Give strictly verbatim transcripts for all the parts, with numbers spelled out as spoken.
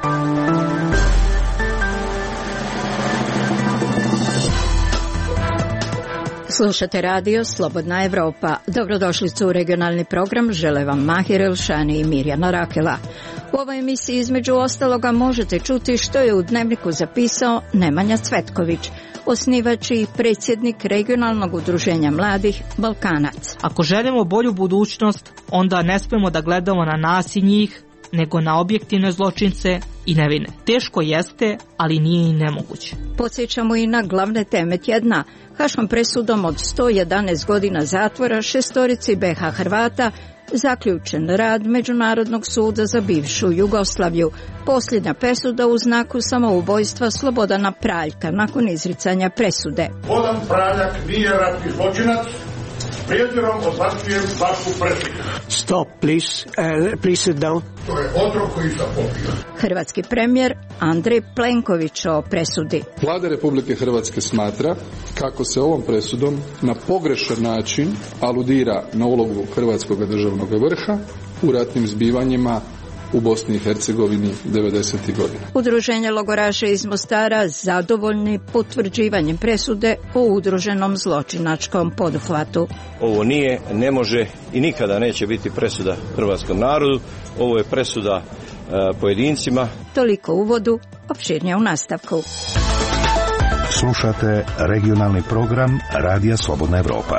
Slušate radio Slobodna Evropa. Dobrodošli u regionalni program. Žele vam Mahir Elšani i Mirjana Rakela. U ovoj emisiji između ostaloga možete čuti što je u Dnevniku zapisao Nemanja Cvetković, osnivač i predsjednik regionalnog udruženja mladih Balkanac. Ako želimo bolju budućnost, onda ne smemo da gledamo na nas i njih, nego na objektivne zločince i nevine. Teško jeste, ali nije i nemoguće. Podsjećamo i na glavne teme tjedna. Haškom presudom od sto jedanaest godina zatvora šestorici be ha Hrvata zaključen rad Međunarodnog suda za bivšu Jugoslaviju. Posljednja presuda u znaku samoubojstva Slobodana Praljka nakon izricanja presude. Slobodan Praljak nije ratni zločinac. Prijetjerom odbacujem vašu presudu. Stop, please. Uh, please sit down. To je otrov koji sam popio. Hrvatski premijer Andrej Plenković o presudi. Vlada Republike Hrvatske smatra kako se ovom presudom na pogrešan način aludira na ulogu hrvatskog državnog vrha u ratnim zbivanjima u Bosni i Hercegovini devedesetih godina. Udruženje logoraša iz Mostara zadovoljni potvrđivanjem presude o udruženom zločinačkom poduhvatu. Ovo nije, ne može i nikada neće biti presuda hrvatskom narodu. Ovo je presuda uh, pojedincima. Toliko u uvodu, opširnije u nastavku. Slušate regionalni program Radija Slobodna Evropa.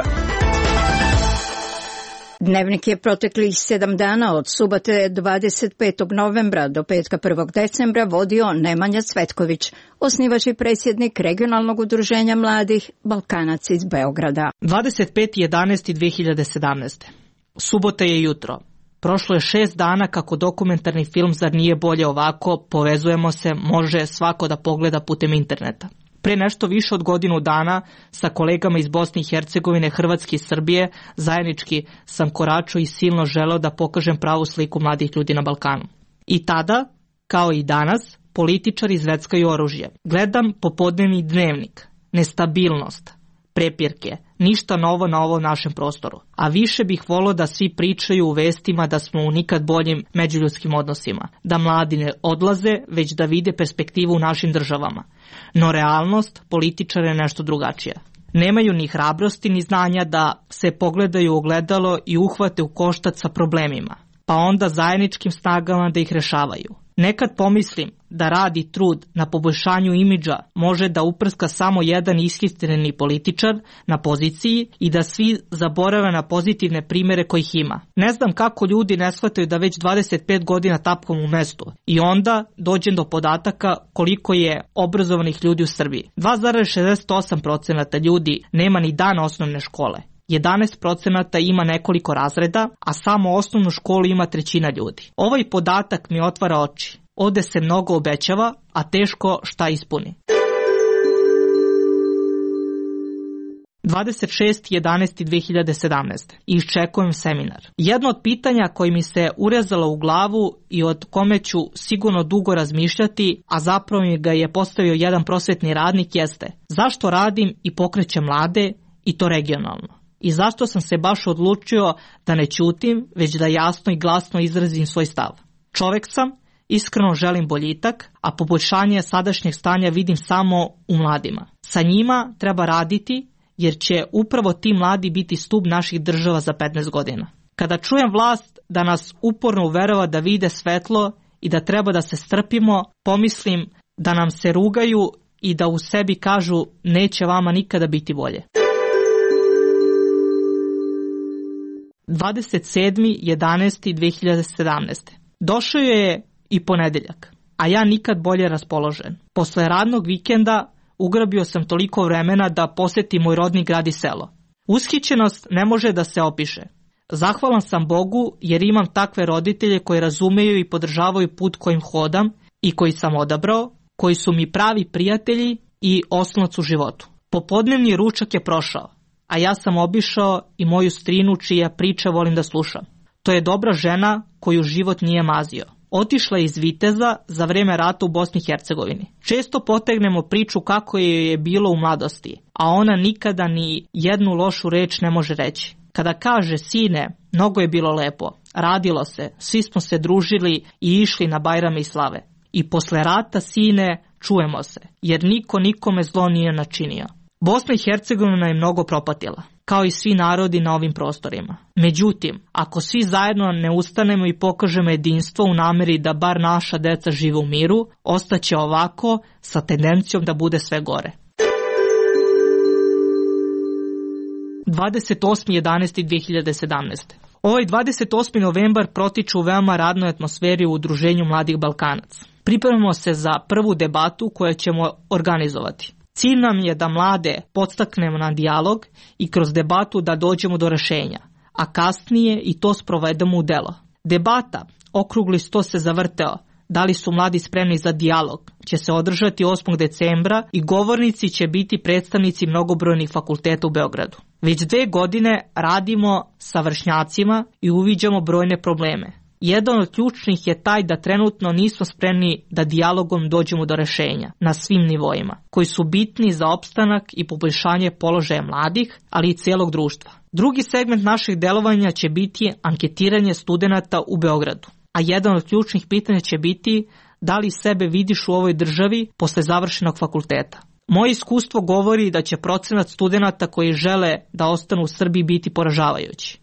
Dnevnik je proteklih sedam dana od subote dvadeset petog novembra do petka prvog decembra vodio Nemanja Cvetković, osnivač i predsjednik regionalnog udruženja mladih Balkanac iz Beograda. dvadeset peti jedanaesti dve hiljade sedamnaeste. Subota je jutro. Prošlo je šest dana kako dokumentarni film Zar nije bolje ovako, povezujemo se, može svako da pogleda putem interneta. Pre nešto više od godinu dana sa kolegama iz Bosne i Hercegovine, Hrvatske i Srbije zajednički sam koračao i silno želeo da pokažem pravu sliku mladih ljudi na Balkanu. I tada, kao i danas, političari zveckaju oružje. Gledam popodnevni Dnevnik, nestabilnost, prepirke, ništa novo na ovom našem prostoru. A više bih volio da svi pričaju u vestima da smo u nikad boljim međuljudskim odnosima, da mladi ne odlaze, već da vide perspektivu u našim državama. No realnost političara je nešto drugačija. Nemaju ni hrabrosti ni znanja da se pogledaju u ogledalo i uhvate u koštac sa problemima, pa onda zajedničkim snagama da ih rešavaju. Nekad pomislim da rad i trud na poboljšanju imidža može da uprska samo jedan ishistreni političar na poziciji i da svi zaborave na pozitivne primere kojih ima. Ne znam kako ljudi ne shvataju da već dvadeset pet godina tapkam u mestu i onda dođem do podataka koliko je obrazovanih ljudi u Srbiji. dva zarez šezdeset osam posto ljudi nema ni dan osnovne škole. jedanaest posto ima nekoliko razreda, a samo osnovnu školu ima trećina ljudi. Ovaj podatak mi otvara oči. Ovde se mnogo obećava, a teško šta ispuni. dvadeset šesti jedanaesti dve hiljade sedamnaeste. Iščekujem seminar. Jedno od pitanja koje mi se urezalo u glavu i od kome ću sigurno dugo razmišljati, a zapravo mi ga je postavio jedan prosvetni radnik, jeste zašto radim i pokrećem mlade i to regionalno. I zašto sam se baš odlučio da ne ćutim, već da jasno i glasno izrazim svoj stav. Čovek sam, iskreno želim boljitak, a poboljšanje sadašnjeg stanja vidim samo u mladima. Sa njima treba raditi, jer će upravo ti mladi biti stub naših država za petnaest godina. Kada čujem vlast da nas uporno uverava da vide svetlo i da treba da se strpimo, pomislim da nam se rugaju i da u sebi kažu neće vama nikada biti bolje. dvadeset sedmi jedanaesti dve hiljade sedamnaeste. Došao je i ponedeljak, a ja nikad bolje raspoložen. Posle radnog vikenda ugrabio sam toliko vremena da posetim moj rodni grad i selo. Ushićenost ne može da se opiše. Zahvalan sam Bogu jer imam takve roditelje koji razumeju i podržavaju put kojim hodam i koji sam odabrao, koji su mi pravi prijatelji i oslonac u životu. Popodnevni ručak je prošao, a ja sam obišao i moju strinu čija priča volim da slušam. To je dobra žena koju život nije mazio. Otišla je iz Viteza za vreme rata u Bosni i Hercegovini. Često potegnemo priču kako je je bilo u mladosti, a ona nikada ni jednu lošu reč ne može reći. Kada kaže, sine, mnogo je bilo lepo, radilo se, svi smo se družili i išli na Bajrame i slave. I posle rata, sine, čujemo se, jer niko nikome zlo nije načinio. Bosna i Hercegovina je mnogo propatila, kao i svi narodi na ovim prostorima. Međutim, ako svi zajedno ne ustanemo i pokažemo jedinstvo u nameri da bar naša deca žive u miru, ostaće ovako sa tendencijom da bude sve gore. dvadeset osmi jedanaesti dve hiljade sedamnaeste. Ovaj dvadeset osmi novembar protiče u veoma radnoj atmosferi u Udruženju mladih Balkanaca. Pripremamo se za prvu debatu koju ćemo organizovati. Cilj nam je da mlade podstaknemo na dijalog i kroz debatu da dođemo do rešenja, a kasnije i to sprovedemo u delo. Debata, okrugli sto se zavrteo, da li su mladi spremni za dijalog, će se održati osmog decembra i govornici će biti predstavnici mnogobrojnih fakulteta u Beogradu. Već dve godine radimo sa vršnjacima i uviđamo brojne probleme. Jedan od ključnih je taj da trenutno nismo spremni da dijalogom dođemo do rešenja na svim nivoima, koji su bitni za opstanak i poboljšanje položaja mladih, ali i cijelog društva. Drugi segment naših delovanja će biti anketiranje studenata u Beogradu, a jedan od ključnih pitanja će biti da li sebe vidiš u ovoj državi posle završenog fakulteta. Moje iskustvo govori da će procenat studenata koji žele da ostanu u Srbiji biti poražavajući.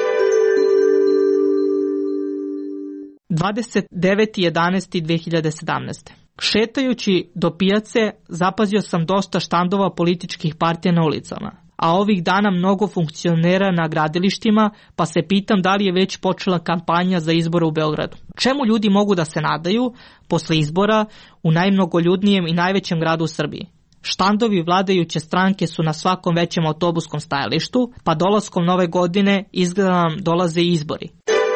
dvadeset deveti jedanaesti dve hiljade sedamnaeste. Šetajući do pijace, zapazio sam dosta štandova političkih partija na ulicama, a ovih dana mnogo funkcionera na gradilištima, pa se pitam da li je već počela kampanja za izbore u Beogradu. Čemu ljudi mogu da se nadaju posle izbora u najmnogoljudnijem i najvećem gradu u Srbiji? Štandovi vladajuće stranke su na svakom većem autobuskom stajalištu, pa dolaskom nove godine izgleda nam dolaze izbori.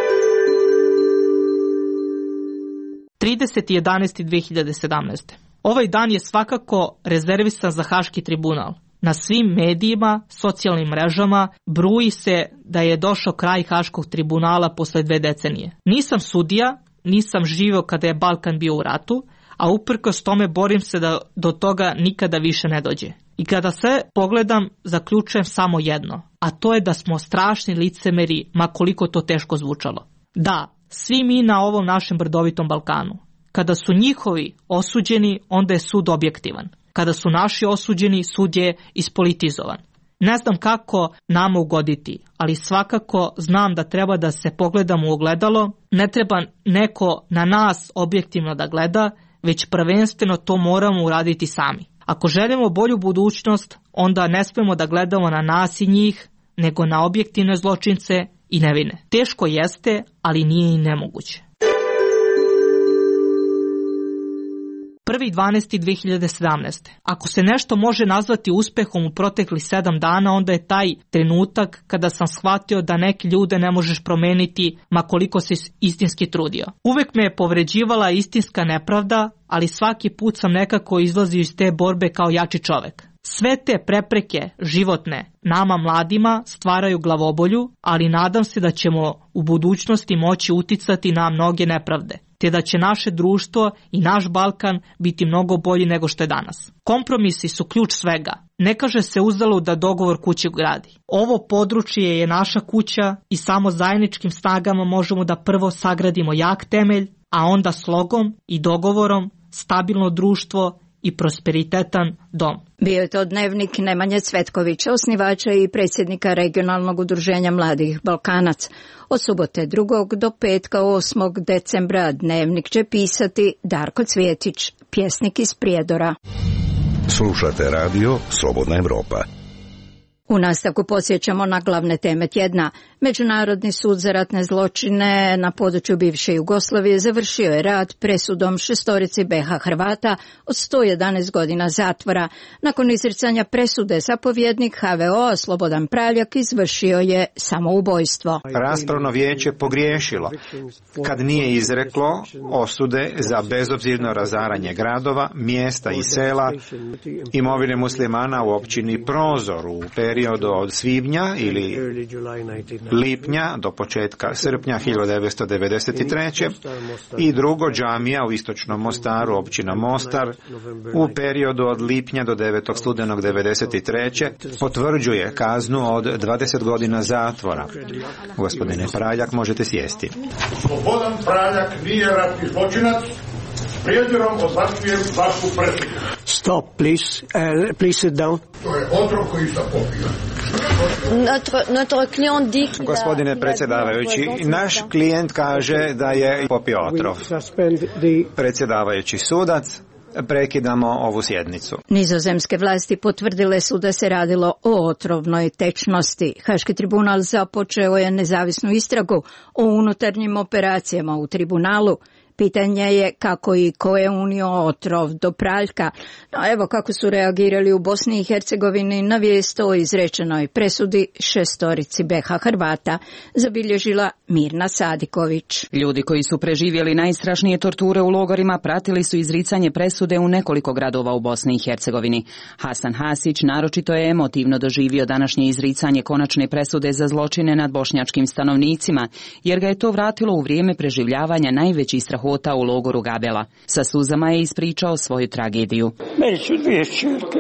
trideseti jedanaesti dve hiljade sedamnaeste. Ovaj dan je svakako rezervisan za Haški tribunal. Na svim medijima, socijalnim mrežama bruji se da je došao kraj Haškog tribunala posle dve decenije. Nisam sudija, nisam živio kada je Balkan bio u ratu, a uprkos tome borim se da do toga nikada više ne dođe. I kada sve pogledam, zaključujem samo jedno, a to je da smo strašni licemeri, ma koliko to teško zvučalo. Da, svi mi na ovom našem brdovitom Balkanu. Kada su njihovi osuđeni, onda je sud objektivan. Kada su naši osuđeni, sud je ispolitizovan. Ne znam kako nama ugoditi, ali svakako znam da treba da se pogledamo u ogledalo, ne treba neko na nas objektivno da gleda, već prvenstveno to moramo uraditi sami. Ako želimo bolju budućnost, onda ne smemo da gledamo na nas i njih, nego na objektivne zločince i nevine. Teško jeste, ali nije i nemoguće. prvi dvanaesti dve hiljade sedamnaeste. Ako se nešto može nazvati uspehom u proteklih sedam dana, onda je taj trenutak kada sam shvatio da neke ljude ne možeš promeniti ma koliko se istinski trudio. Uvek me je povređivala istinska nepravda, ali svaki put sam nekako izlazio iz te borbe kao jači čovek. Sve te prepreke životne nama mladima stvaraju glavobolju, ali nadam se da ćemo u budućnosti moći uticati na mnoge nepravde, te da će naše društvo i naš Balkan biti mnogo bolji nego što je danas. Kompromisi su ključ svega. Ne kaže se uzalud da dogovor kuću gradi. Ovo područje je naša kuća i samo zajedničkim snagama možemo da prvo sagradimo jak temelj, a onda slogom i dogovorom stabilno društvo i prosperitetan dom. Bio je to dnevnik Nemanje Cvetkovića, osnivača i predsjednika Regionalnog udruženja mladih Balkanac. Od subote drugog do petka osmog decembra dnevnik će pisati Darko Cvjetić, pjesnik iz Prijedora. Slušate radio Slobodna Evropa. U nastavku podsjećamo na glavne teme tjedna. Međunarodni sud za ratne zločine na području bivše Jugoslavije završio je rad presudom šestorici be ha Hrvata od sto jedanaest godina zatvora. Nakon izricanja presude zapovjednik ha ve o Slobodan Praljak izvršio je samoubojstvo. Raspravno vijeće pogriješilo kad nije izreklo osude za bezobzirno razaranje gradova, mjesta i sela, imovine muslimana u općini Prozor u periodu od svibnja ili lipnja do početka srpnja hiljadu devetsto devedeset treće. i drugo džamija u istočnom Mostaru, općina Mostar, u periodu od lipnja do devetog studenog devedeset treće. potvrđuje kaznu od dvadeset godina zatvora. Gospodine Praljak, možete sjesti. Slobodan Praljak nije ratni zločinac, Prijezirom odbacujem vašu presudu. Stop, please. Uh, please sit down. To je otrov koji sam popio. Gospodine predsjedavajući, naš klijent kaže da je popio otrov. Predsjedavajući sudac, prekidamo ovu sjednicu. Nizozemske vlasti potvrdile su da se radilo o otrovnoj tečnosti. Haški tribunal započeo je nezavisnu istragu o unutarnjim operacijama u tribunalu. Pitanje je kako i ko je unio otrov do praljka. No evo kako su reagirali u Bosni i Hercegovini na vijest o izrečenoj presudi šestorici B H Hrvata, zabilježila Mirna Sadiković. Ljudi koji su preživjeli najstrašnije torture u logorima pratili su izricanje presude u nekoliko gradova u Bosni i Hercegovini. Hasan Hasić naročito je emotivno doživio današnje izricanje konačne presude za zločine nad bošnjačkim stanovnicima, jer ga je to vratilo u vrijeme preživljavanja najvećih strahota u logoru Gabela. Sa suzama je ispričao svoju tragediju. Meni su dvije čerke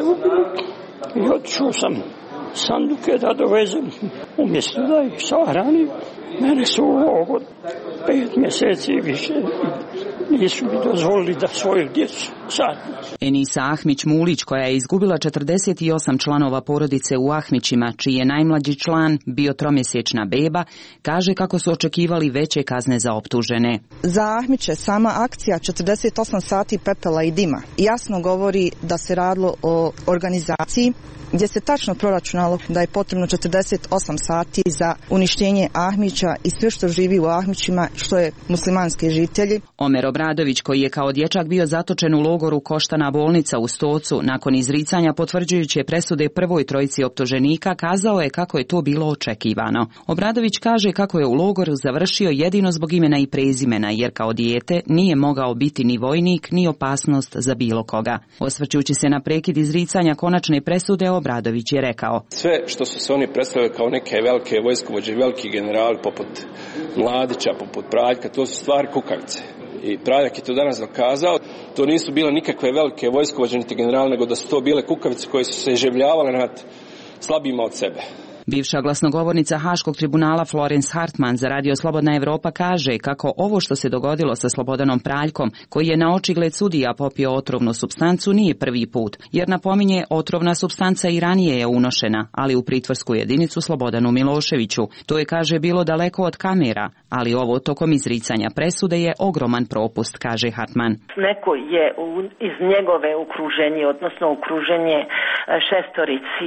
i otišao sam sanduke da dovezem, umjesto da ih sahranim. Mene su u logor pet mjeseci više nisu mi dozvolili da svoju djecu sadnim. Enisa Ahmić-Mulić, koja je izgubila četrdeset osam članova porodice u Ahmićima, čiji je najmlađi član bio tromjesečna beba, kaže kako su očekivali veće kazne za optužene. Za Ahmiće sama akcija četrdeset osam sati pepela i dima jasno govori da se radilo o organizaciji gdje se tačno proračunalo da je potrebno četrdeset osam sati za uništenje Ahmića i sve što živi u Ahmićima, što je muslimanski žitelji. Omer Obradović, koji je kao dječak bio zatočen u logoru Koštana bolnica u Stocu, nakon izricanja potvrđujuće presude prvoj trojici optuženika, kazao je kako je to bilo očekivano. Obradović kaže kako je u logoru završio jedino zbog imena i prezimena, jer kao dijete nije mogao biti ni vojnik, ni opasnost za bilo koga. Osvrćući se na prekid izricanja konačne presude, Obradović je rekao: sve što su se oni predstavili kao neke velike vojskovođe, veliki generali poput Mladića, poput Praljka, to su stvari kukavice. I Praljak je to danas dokazao. To nisu bile nikakve velike vojskovođe niti generali, nego da su to bile kukavice koje su se iživljavale nad slabima od sebe. Bivša glasnogovornica Haškog tribunala Florence Hartman za Radio Slobodna Evropa kaže kako ovo što se dogodilo sa Slobodanom Praljkom, koji je na očigled sudija popio otrovnu supstancu, nije prvi put, jer napominje otrovna supstanca i ranije je unošena, ali u pritvorsku jedinicu Slobodanu Miloševiću. To je, kaže, bilo daleko od kamera, ali ovo tokom izricanja presude je ogroman propust, kaže Hartman. Neko je iz njegove okruženje, odnosno okruženje šestorici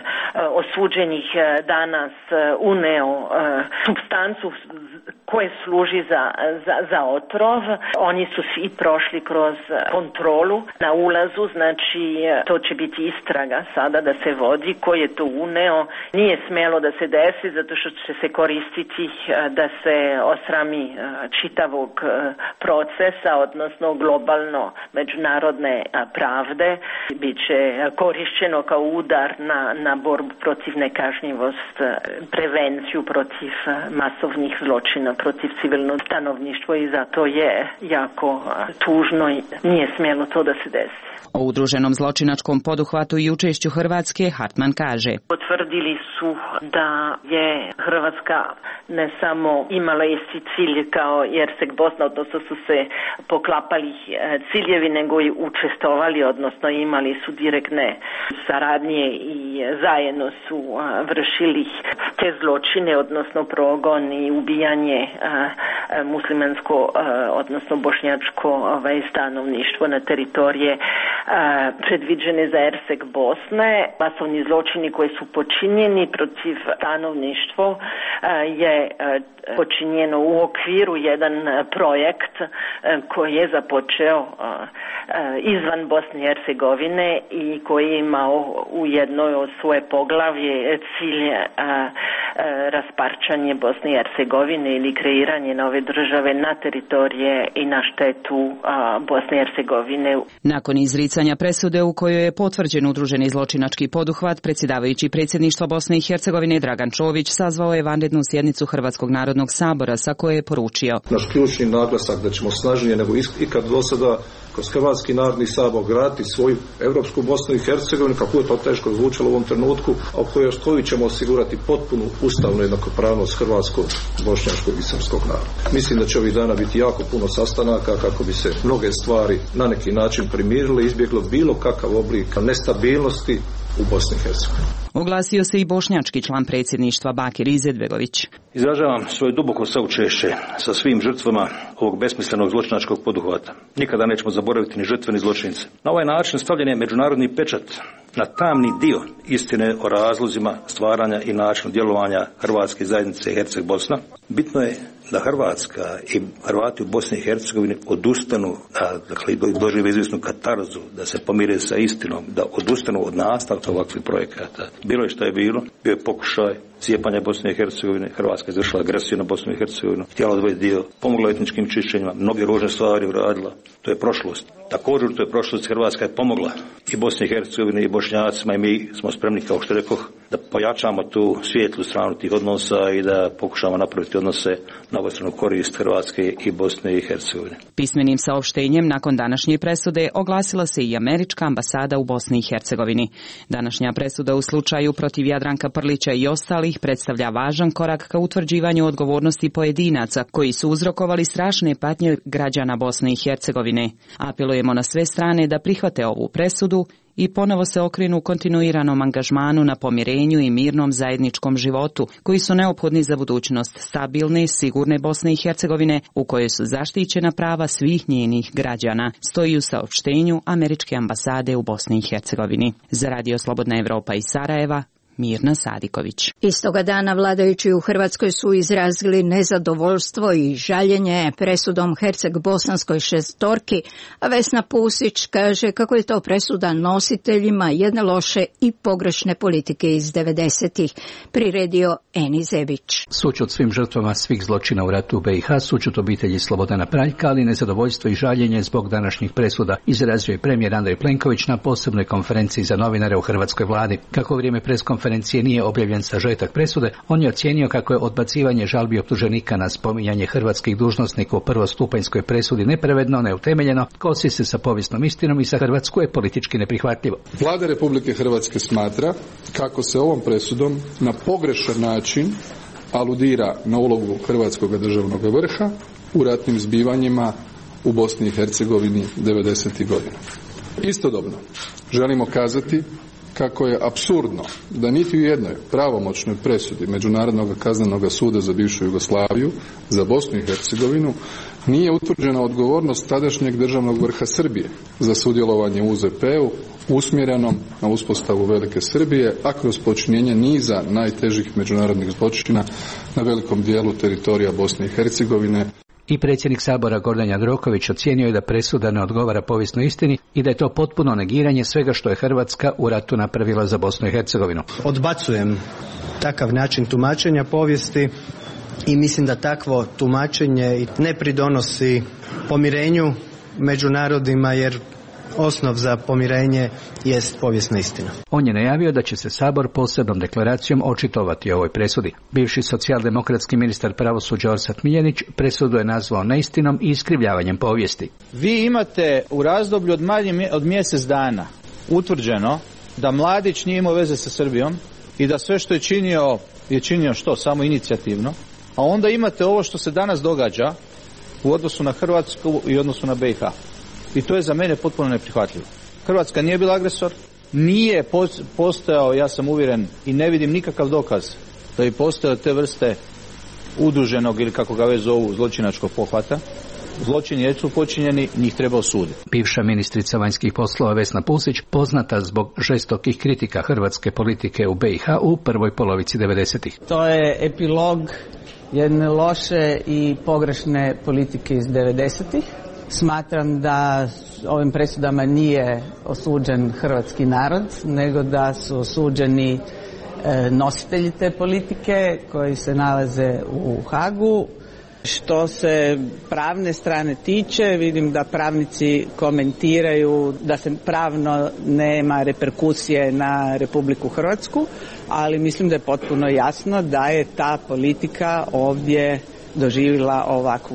osuđenih danas uneo supstancu koje služi za, za, za otrov. Oni su svi prošli kroz kontrolu na ulazu, znači to će biti istraga sada da se vodi ko je to uneo. Nije smjelo da se desi zato što će se koristiti da se osrami čitavog procesa, odnosno globalno međunarodne pravde. Biće korišćeno kao udar na, na borbu protiv nekažnjivost, prevenciju protiv masovnih zločina protiv civilnog stanovništva i zato je jako tužno i nije smjelo to da se desi. O udruženom zločinačkom poduhvatu i učešću Hrvatske Hartman kaže: potvrdili su da je Hrvatska ne samo imala isti cilj kao Ersek Bosna, odnosno su se poklapali ciljevi, nego i učestvovali, odnosno imali su direktne saradnje i zajedno su vršili te zločine, odnosno progon i ubijanje muslimansko, odnosno bošnjačko stanovništvo na teritorije predviđene za Ersek Bosne. Masovni zločini koji su počinjeni protiv stanovništva je počinjeno u okviru jedan projekt koji je započeo izvan Bosne i Hercegovine i koji je imao u jednoj od svoje poglavlje cilj rasparčanje Bosne i Hercegovine ili kreiranje nove države na teritorije i na štetu Bosne i Hercegovine. Nakon izricanja presude u kojoj je potvrđen udruženi zločinački poduhvat, predsjedavajući predsjedništva Bosne i Hercegovine Dragan Čović sazvao je vanrednu sjednicu Hrvatskog narodnog sabora sa koje je poručio: naš ključni naglasak da ćemo snažnije nego ikad do sada kroz Hrvatski narodni sabor graditi svoju europsku Bosnu i Hercegovinu, kako je to teško zvučalo u ovom trenutku, a u kojoj koju ćemo osigurati potpunu ustavnu jednakopravnost hrvatskog, bošnjačkog i srpskog naroda. Mislim da će ovih dana biti jako puno sastanaka kako bi se mnoge stvari na neki način primirile i izbjeglo bilo kakav oblik nestabilnosti u Bosni i Hercegovini. Oglasio se i bošnjački član predsjedništva Bakir Izetbegović. Izražavam svoje duboko saučešće sa svim žrtvama ovog besmislenog zločinačkog poduhvata. Nikada nećemo zaboraviti ni žrtve ni zločince. Na ovaj način stavljen je međunarodni pečat na tamni dio istine o razlozima stvaranja i načinu djelovanja Hrvatske zajednice Herceg-Bosna. Bitno je da Hrvatska i Hrvati u Bosni i Hercegovini odustanu, da, dakle, dožive izvjesnu katarzu, da se pomire sa istinom, da odustanu od nastavka ovakvih projekata. Bilo je što je bilo, bio je pokušaj cijepanja Bosne i Hercegovine, Hrvatska je izvršila agresiju na Bosnu i Hercegovinu, htjela odvojiti dio, pomogla etničkim čišćenjima, mnoge ružne stvari uradila, to je prošlost. Također to je prošlost, Hrvatska je pomogla i Bosni i Hercegovini i Bošnjacima i mi smo spremni, kao što rekoh, da pojačamo tu svijetlu stranu tih odnosa i da pokušamo napraviti odnose na obostranu korist Hrvatske i Bosne i Hercegovine. Pismenim saopštenjem nakon današnje presude oglasila se i američka ambasada u Bosni i Hercegovini. Današnja presuda u slučaju protiv Jadranka Prlića i ostalih predstavlja važan korak ka utvrđivanju odgovornosti pojedinaca koji su uzrokovali strašne patnje građana Bosne i Hercegovine. Apelujemo na sve strane da prihvate ovu presudu i ponovo se okrenu kontinuiranom angažmanu na pomirenju i mirnom zajedničkom životu, koji su neophodni za budućnost stabilne, sigurne Bosne i Hercegovine, u kojoj su zaštićena prava svih njenih građana, stoji u saopštenju američke ambasade u Bosni i Hercegovini. Za Radio Slobodna Evropa iz Sarajeva, Mirna Sadiković. Istoga dana vladajući u Hrvatskoj su izrazili nezadovoljstvo i žaljenje presudom Herceg-bosanskoj šestorki, a Vesna Pusić kaže kako je to presuda nositeljima jedne loše i pogrešne politike iz devedesetih, priredio Eni Zebić. Sućut svim žrtvama svih zločina u ratu u B i H, sućut obitelji Slobodana Praljka, ali nezadovoljstvo i žaljenje zbog današnjih presuda, izrazio je premijer Andrej Plenković na posebnoj konferenciji za novinare u hrvatskoj vladi. Kako u vrijeme preskonferencije konferencije nije objavljen sažetak presude, on je ocijenio kako je odbacivanje žalbi optuženika na spominjanje hrvatskih dužnosnika u prvostupanjskoj presudi nepravedno, neutemeljeno, kosi se sa povijesnom istinom i za Hrvatsku je politički neprihvatljivo. Vlada Republike Hrvatske smatra kako se ovom presudom na pogrešan način aludira na ulogu hrvatskog državnog vrha u ratnim zbivanjima u Bosni i Hercegovini devedesetih godina. Istodobno želimo kazati kako je apsurdno da niti u jednoj pravomoćnoj presudi Međunarodnog kaznenog suda za bivšu Jugoslaviju za Bosnu i Hercegovinu nije utvrđena odgovornost tadašnjeg državnog vrha Srbije za sudjelovanje u U Z P-u usmjerenom na uspostavu Velike Srbije, a kroz počinjenje niza najtežih međunarodnih zločina na velikom dijelu teritorija Bosne i Hercegovine. I predsjednik Sabora Gordan Jandroković ocijenio je da presuda ne odgovara povijesnoj istini i da je to potpuno negiranje svega što je Hrvatska u ratu napravila za Bosnu i Hercegovinu. Odbacujem takav način tumačenja povijesti i mislim da takvo tumačenje ne pridonosi pomirenju među narodima, jer osnov za pomirenje jest povijesna istina. On je najavio da će se Sabor posebnom deklaracijom očitovati o ovoj presudi. Bivši socijaldemokratski ministar pravosuđa Orsat Miljenić presudu je nazvao neistinom i iskrivljavanjem povijesti. Vi imate u razdoblju od manje od mjesec dana utvrđeno da Mladić nije imao veze sa Srbijom i da sve što je činio je činio što? Samo inicijativno. A onda imate ovo što se danas događa u odnosu na Hrvatsku i odnosu na B i H. I to je za mene potpuno neprihvatljivo. Hrvatska nije bila agresor, nije postojao, ja sam uvjeren i ne vidim nikakav dokaz da bi postojao te vrste udruženog ili kako ga već zovu zločinačkog pohvata. Zločini jesu počinjeni, njih treba osuditi. Bivša ministrica vanjskih poslova Vesna Pusić, poznata zbog žestokih kritika hrvatske politike u B i H u prvoj polovici devedesetih. To je epilog jedne loše i pogrešne politike iz devedesetih. Smatram da ovim presudama nije osuđen hrvatski narod, nego da su osuđeni nositelji te politike koji se nalaze u Hagu. Što se pravne strane tiče, vidim da pravnici komentiraju da se pravno nema reperkusije na Republiku Hrvatsku, ali mislim da je potpuno jasno da je ta politika ovdje doživjela ovakvu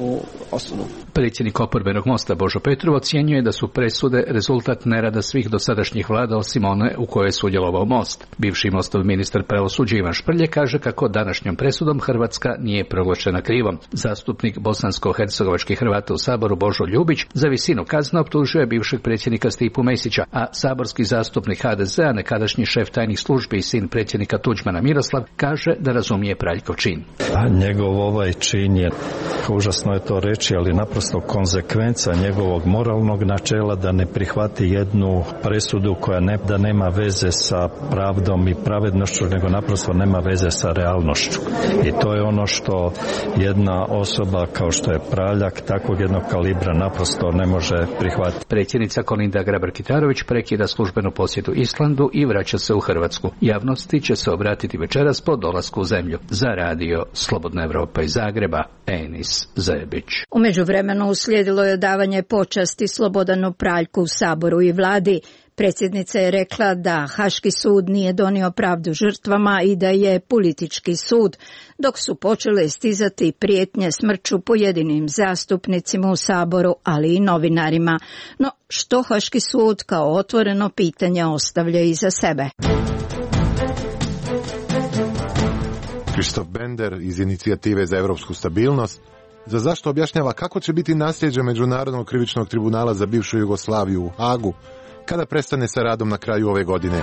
osudu. Predsjednik oporbenog Mosta Božo Petrov ocjenjuje da su presude rezultat nerada svih dosadašnjih vlada osim one u kojoj je sudjelovao Most. Bivši Mostov ministar pravosuđa Ivan Šprlje kaže kako današnjom presudom Hrvatska nije proglašena krivom. Zastupnik bosansko-hercegovačkih Hrvata u Saboru Božo Ljubić za visinu kazne optužuje bivšeg predsjednika Stipu Mesića, a saborski zastupnik ha de ze a, nekadašnji šef tajnih službi i sin predsjednika Tuđmana Miroslav, kaže da razumije Praljkov čin. A njegov ovaj čin je, užasno je to reći, ali naprosto konzekvenca njegovog moralnog načela da ne prihvati jednu presudu koja ne, da nema veze sa pravdom i pravednošću, nego naprosto nema veze sa realnošću. I to je ono što jedna osoba kao što je Praljak takvog jednog kalibra naprosto ne može prihvatiti. Predsjednica Kolinda Grabar-Kitarović prekida službenu posjetu Islandu i vraća se u Hrvatsku. Javnosti će se obratiti večeras po dolasku u zemlju. Za radio Slobodna Evropa iz Zagreba, Enis Zebić. U međuvremenu uslijedilo je davanje počasti Slobodanu Praljku u Saboru i vladi. Predsjednica je rekla da Haški sud nije donio pravdu žrtvama i da je politički sud, dok su počele stizati prijetnje smrću pojedinim zastupnicima u Saboru, ali i novinarima. No, što Haški sud kao otvoreno pitanje ostavlja iza sebe? Krištof Bender iz Inicijative za europsku stabilnost za zašto objašnjava kako će biti nasljeđe Međunarodnog krivičnog tribunala za bivšu Jugoslaviju u Hagu kada prestane sa radom na kraju ove godine.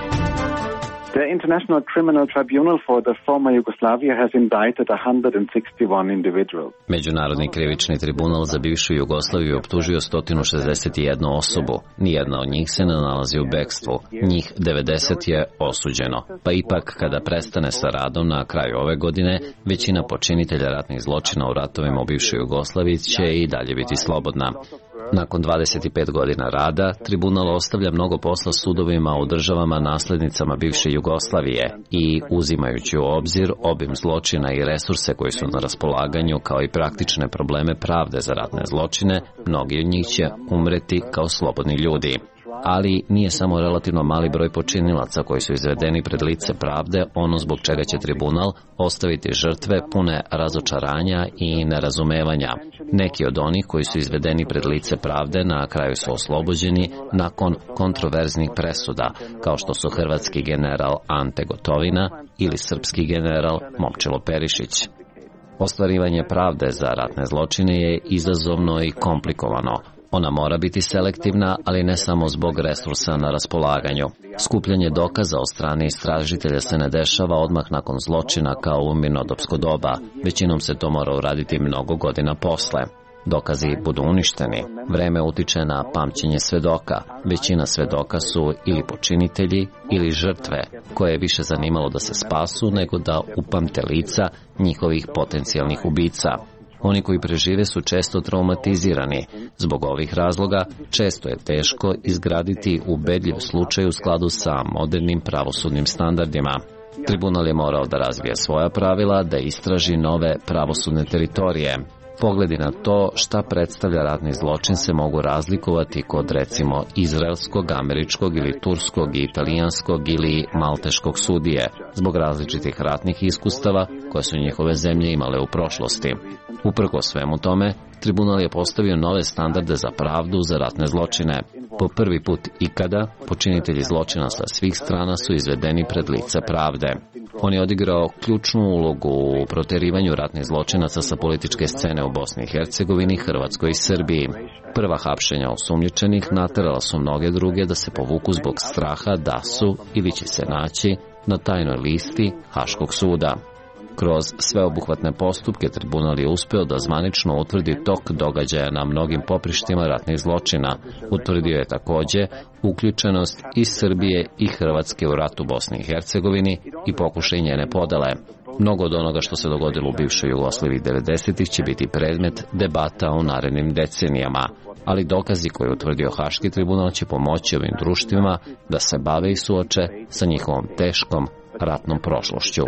The International Criminal Tribunal for the former Yugoslavia has indicted one hundred sixty-one individuals. Međunarodni krivični tribunal za bivšu Jugoslaviju je optužio sto šezdeset jednu osobu. Nijedna od njih se ne nalazi u bekstvu. Njih devedeset je osuđeno. Pa ipak, kada prestane sa radom na kraju ove godine, većina počinitelja ratnih zločina u ratovima u bivšoj Jugoslaviji će i dalje biti slobodna. Nakon dvadeset pet godina rada, tribunal ostavlja mnogo posla sudovima u državama naslednicama bivše Jugoslavije i, uzimajući u obzir obim zločina i resurse koji su na raspolaganju, kao i praktične probleme pravde za ratne zločine, mnogi od njih će umreti kao slobodni ljudi. Ali nije samo relativno mali broj počinilaca koji su izvedeni pred lice pravde ono zbog čega će tribunal ostaviti žrtve pune razočaranja i nerazumevanja. Neki od onih koji su izvedeni pred lice pravde na kraju su oslobođeni nakon kontroverznih presuda, kao što su hrvatski general Ante Gotovina ili srpski general Momčilo Perišić. Ostvarivanje pravde za ratne zločine je izazovno i komplikovano. Ona mora biti selektivna, ali ne samo zbog resursa na raspolaganju. Skupljanje dokaza od strane istražitelja se ne dešava odmah nakon zločina kao u mirnodopsko doba. Većinom se to mora uraditi mnogo godina posle. Dokazi budu uništeni. Vreme utiče na pamćenje svedoka. Većina svedoka su ili počinitelji ili žrtve, koje je više zanimalo da se spasu nego da upamte lica njihovih potencijalnih ubica. Oni koji prežive su često traumatizirani. Zbog ovih razloga često je teško izgraditi ubedljiv slučaj u skladu sa modernim pravosudnim standardima. Tribunal je morao da razvije svoja pravila, da istraži nove pravosudne teritorije. Pogledi na to šta predstavlja ratni zločin se mogu razlikovati kod recimo izraelskog, američkog ili turskog, italijanskog ili malteškog sudije, zbog različitih ratnih iskustava koje su njihove zemlje imale u prošlosti. Uprkos svemu tome, tribunal je postavio nove standarde za pravdu za ratne zločine. Po prvi put ikada, počinitelji zločina sa svih strana su izvedeni pred lice pravde. On je odigrao ključnu ulogu u proterivanju ratnih zločinaca sa političke scene u Bosni i Hercegovini, Hrvatskoj i Srbiji. Prva hapšenja osumnjičenih naterala su mnoge druge da se povuku zbog straha da su ili će se naći na tajnoj listi Haškog suda. Kroz sveobuhvatne postupke tribunal je uspeo da zvanično utvrdi tok događaja na mnogim poprištima ratnih zločina. Utvrdio je takođe uključenost i Srbije i Hrvatske u ratu Bosni i Hercegovini i pokušaj njene podele. Mnogo od onoga što se dogodilo u bivšoj Jugoslaviji devedesetih će biti predmet debata u narednim decenijama, ali dokazi koje je utvrdio Haški tribunal će pomoći ovim društvima da se bave i suoče sa njihovom teškom ratnom prošlošću.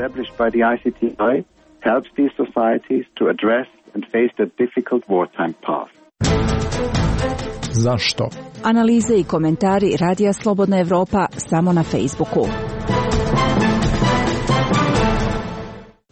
Zašto? Analize i komentari Radija Slobodna Evropa samo na Facebooku.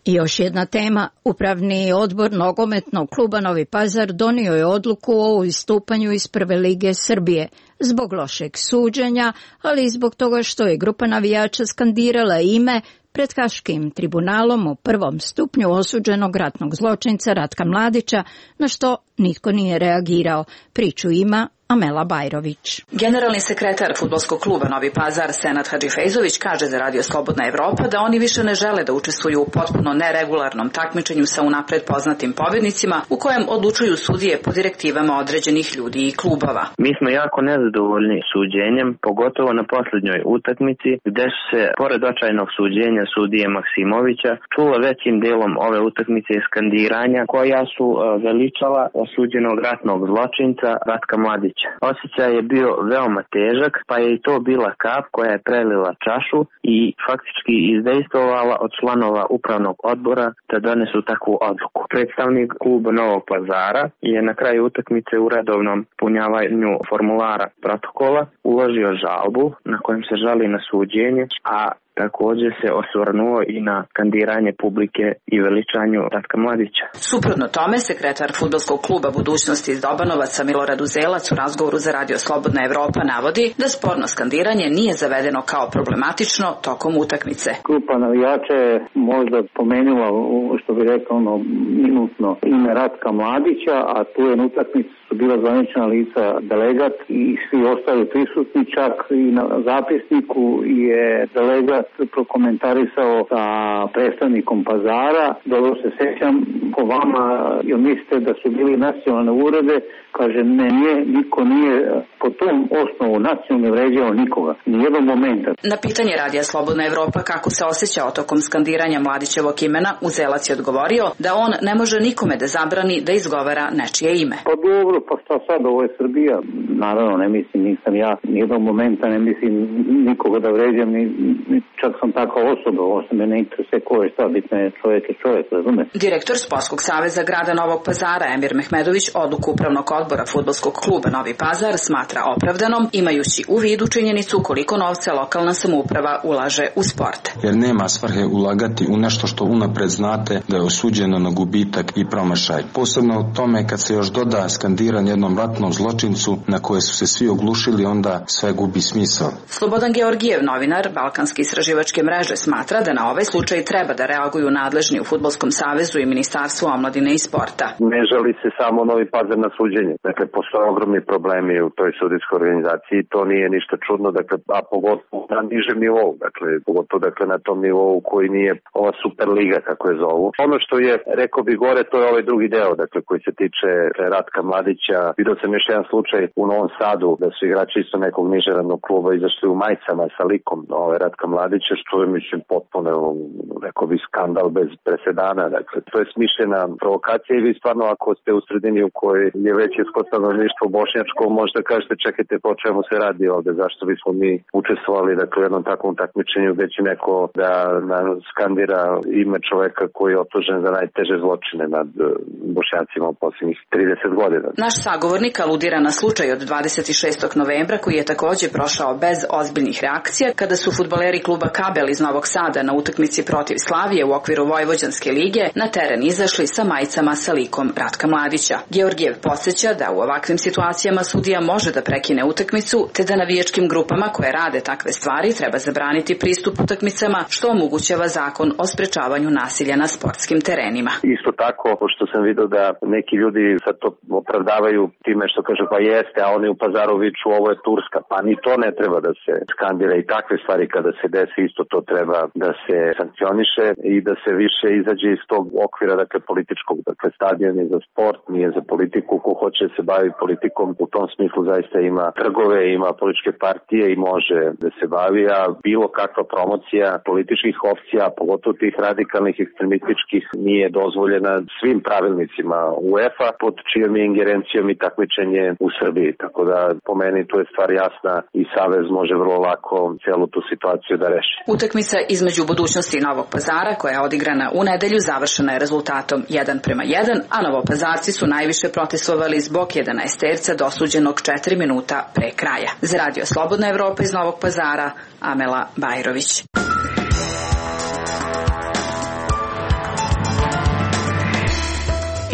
I još jedna tema. Upravni odbor nogometnog kluba Novi Pazar donio je odluku o istupanju iz Prve lige Srbije zbog lošeg suđenja, ali i zbog toga što je grupa navijača skandirala ime pred Haškim tribunalom u prvom stupnju osuđenog ratnog zločinca Ratka Mladića, na što nitko nije reagirao. Priču ima Amela Bajrović. Generalni sekretar fudbalskog kluba Novi Pazar Senad Hadžifejzović kaže za Radio Slobodna Evropa da oni više ne žele da učestvuju u potpuno neregularnom takmičenju sa unapred poznatim pobednicima u kojem odlučuju sudije po direktivama određenih ljudi i klubova. Mi smo jako nezadovoljni suđenjem, pogotovo na posljednjoj utakmici gde su se, pored očajnog suđenja sudije Maksimovića, čulo većim delom ove utakmice skandiranja koja su veličala osuđenog ratnog zločinca Ratka Mladića. Osjećaj je bio veoma težak, pa je i to bila kap koja je prelila čašu i faktički izdejstvovala od članova upravnog odbora da donesu takvu odluku. Predstavnik kluba Novog Pazara je na kraju utakmice u redovnom punjavanju formulara protokola uložio žalbu na kojem se žali na suđenje, a također se osvrnuo i na skandiranje publike i veličanju Ratka Mladića. Suprotno tome, sekretar fudbalskog kluba Budućnosti iz Dobanovaca Milorad Uzelac u razgovoru za Radio Slobodna Evropa navodi da sporno skandiranje nije zavedeno kao problematično tokom utakmice. Grupa navijača je možda pomenula, što bi rekao, ono minutno ime Ratka Mladića, a tu je na utakmici su bila zvanična lica delegat i svi ostali prisutni, čak i na zapisniku je delegat prokomentarisao sa predstavnikom Pazara. Dobro se sećam, po vama, jel mislite da su bili nacionalne uvrede? Kaže, ne, nije, niko nije po tom osnovu nacionalno vređao nikoga, nijednog momenta. Na pitanje Radija Slobodna Evropa kako se osjećao tokom skandiranja Mladićevog imena, Uzelac je odgovorio da on ne može nikome da zabrani da izgovara nečije ime. Pa dobro, pa šta sad, ovo je Srbija. Naravno, ne mislim, nisam ja nijednog momenta, ne mislim nikoga da vređam, ni, ni čak sam takva osoba, ovo se me ne interesuje ko je šta, bitno je čovjek je čovjek, razume. Direktor Sportskog saveza grada Novog Pazara Emir Mehmedović odluku upravnog odbora fudbalskog kluba Novi Pazar smatra opravdanom, imajući u vidu činjenicu koliko novca lokalna samouprava ulaže u sport. Jer nema svrhe ulagati u nešto što unapred znate da je osuđeno na gubitak i promašaj. Posebno u tome kad se još doda skandiranje jednom ratnom zločincu na koje su se svi oglušili, onda sve gubi smisao. Slobodan Georgijev, novinar Balkanske istraživačke mreže, smatra da na ovaj slučaj treba da reaguju nadležni u Fudbalskom savezu i Ministarstvu omladine i sporta. Ne žali se samo Novi Pazar na suđenje. Dakle, postoje ogromni problemi u toj sudijskoj organizaciji, to nije ništa čudno, dakle, a pogotovo na nižem nivou, dakle, pogotovo dakle, na tom nivou koji nije ova Superliga, kako je zovu. Ono što je, rekao bi gore, to je ovaj drugi deo, dakle, koji se tiče Ratka Mladića. Vidio sam još jedan slučaj u Novom Sadu, da su igrači isto nekog nižeradnog kluba izašli u majicama sa likom ovaj, Ratka Mladića, što je, mislim, potpuno, rekao bi, skandal bez presedana, dakle, to je smišljena provokacija i vi stvarno, ako ste u sredini u kojoj je veće stanovništvo bošnjačko, možda kažete, čekajte, po čemu se radi ovde, zašto bismo mi učestvovali, dakle, u jednom takvom takmičenju gde će neko da skandira ime čoveka koji je optužen za najteže zločine nad bošnjacima u posljednjih trideset godina. Naš sagovornik aludira na slučaj od dvadeset šestog novembra koji je također prošao bez ozbiljnih reakcija kada su fudbaleri kluba Kabel iz Novog Sada na utakmici protiv Slavije u okviru Vojvođanske lige na teren izašli sa majicama sa likom Ratka Mladića. Georgijev podsjeća da u ovakvim situacijama sudija može da prekine utakmicu, te da navijačkim grupama koje rade takve stvari treba zabraniti pristup utakmicama, što omogućava zakon o sprečavanju nasilja na sportskim terenima. Isto tako, pošto sam vidio da neki ljudi sad to opravdavaju time što kaže pa jeste, a oni u Pazaru viču ovo je Turska, pa ni to ne treba da se skandira i takve stvari kada se desi isto to treba da se sankcioniše i da se više izađe iz tog okvira, dakle političkog, dakle stadion je za sport, nije za politiku, ko hoće se bavi politikom u tom smislu zaista ima trgove, ima političke partije i može da se bavi, a bilo kakva promocija političkih opcija, pogotovo tih radikalnih ekstremističkih, nije dozvoljena svim pravilnicima UEFA pod čijom je ingerencijom i takmičenje u Srbiji. Tako da po meni tu je stvar jasna i Savez može vrlo lako celu tu situaciju da reši. Utakmica između Budućnosti i Novog Pazara, koja je odigrana u nedelju, završena je rezultatom jedan prema jedan, a Novopazarci su najviše protestovali zbog jedanaesterca dosuđenog četiri minuta pre kraja. Za Radio Slobodna Evropa iz Novog Pazara, Amela Bajrović.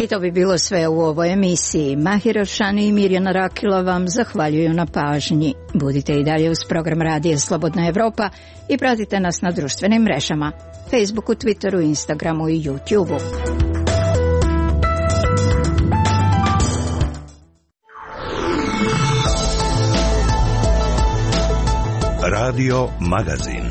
I to bi bilo sve u ovoj emisiji. Mahir El-Shani i Mirjana Rakela vam zahvaljuju na pažnji. Budite i dalje uz program Radija Slobodna Evropa i pratite nas na društvenim mrežama, Facebooku, Twitteru, Instagramu i YouTubeu. Radio Magazin.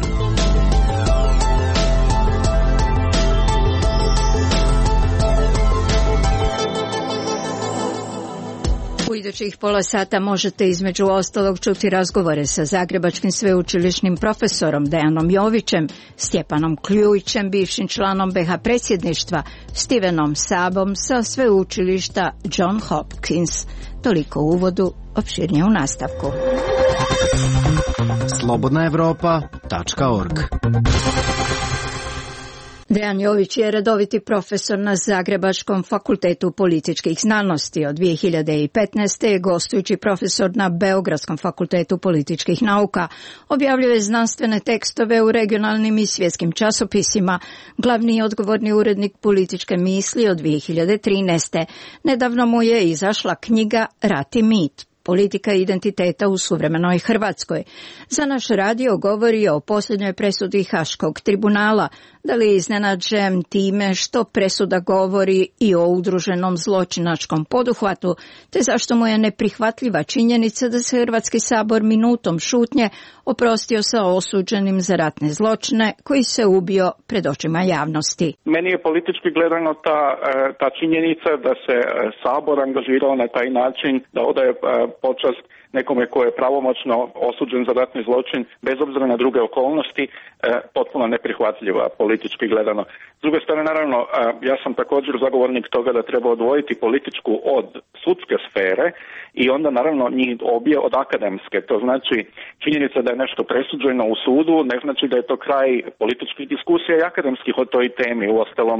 U idućih pola sata možete između ostalog čuti razgovore sa zagrebačkim sveučilišnim profesorom Dejanom Jovićem, Stjepanom Kljujićem, bivšim članom be ha predsjedništva, Stevenom Sabom sa sveučilišta John Hopkins. Toliko u uvodu, opširnije u nastavku. slobodna evropa tačka org. Dejan Jović je redoviti profesor na Zagrebačkom fakultetu političkih znanosti. Od dvije hiljade petnaeste. je gostujući profesor na Beogradskom fakultetu političkih nauka. Objavljuje znanstvene tekstove u regionalnim i svjetskim časopisima. Glavni i odgovorni urednik političke misli od dvije hiljade trinaeste. Nedavno mu je izašla knjiga Rat i mit. Politika identiteta u suvremenoj Hrvatskoj. Za naš radio govori o posljednjoj presudi Haškog tribunala. Da li je iznenađen time što presuda govori i o udruženom zločinačkom poduhvatu, te zašto mu je neprihvatljiva činjenica da se Hrvatski sabor minutom šutnje oprostio sa osuđenim za ratne zločine koji se ubio pred očima javnosti. Meni je politički gledano ta, ta činjenica da se sabor angažirao na taj način da odaje počast nekome ko je pravomoćno osuđen za ratni zločin, bez obzira na druge okolnosti, potpuno neprihvatljiva politički gledano. S druge strane, naravno, ja sam također zagovornik toga da treba odvojiti političku od sudske sfere i onda naravno njih obje od akademske. To znači činjenica da je nešto presuđeno u sudu ne znači da je to kraj političkih diskusija i akademskih o toj temi. Uostalom,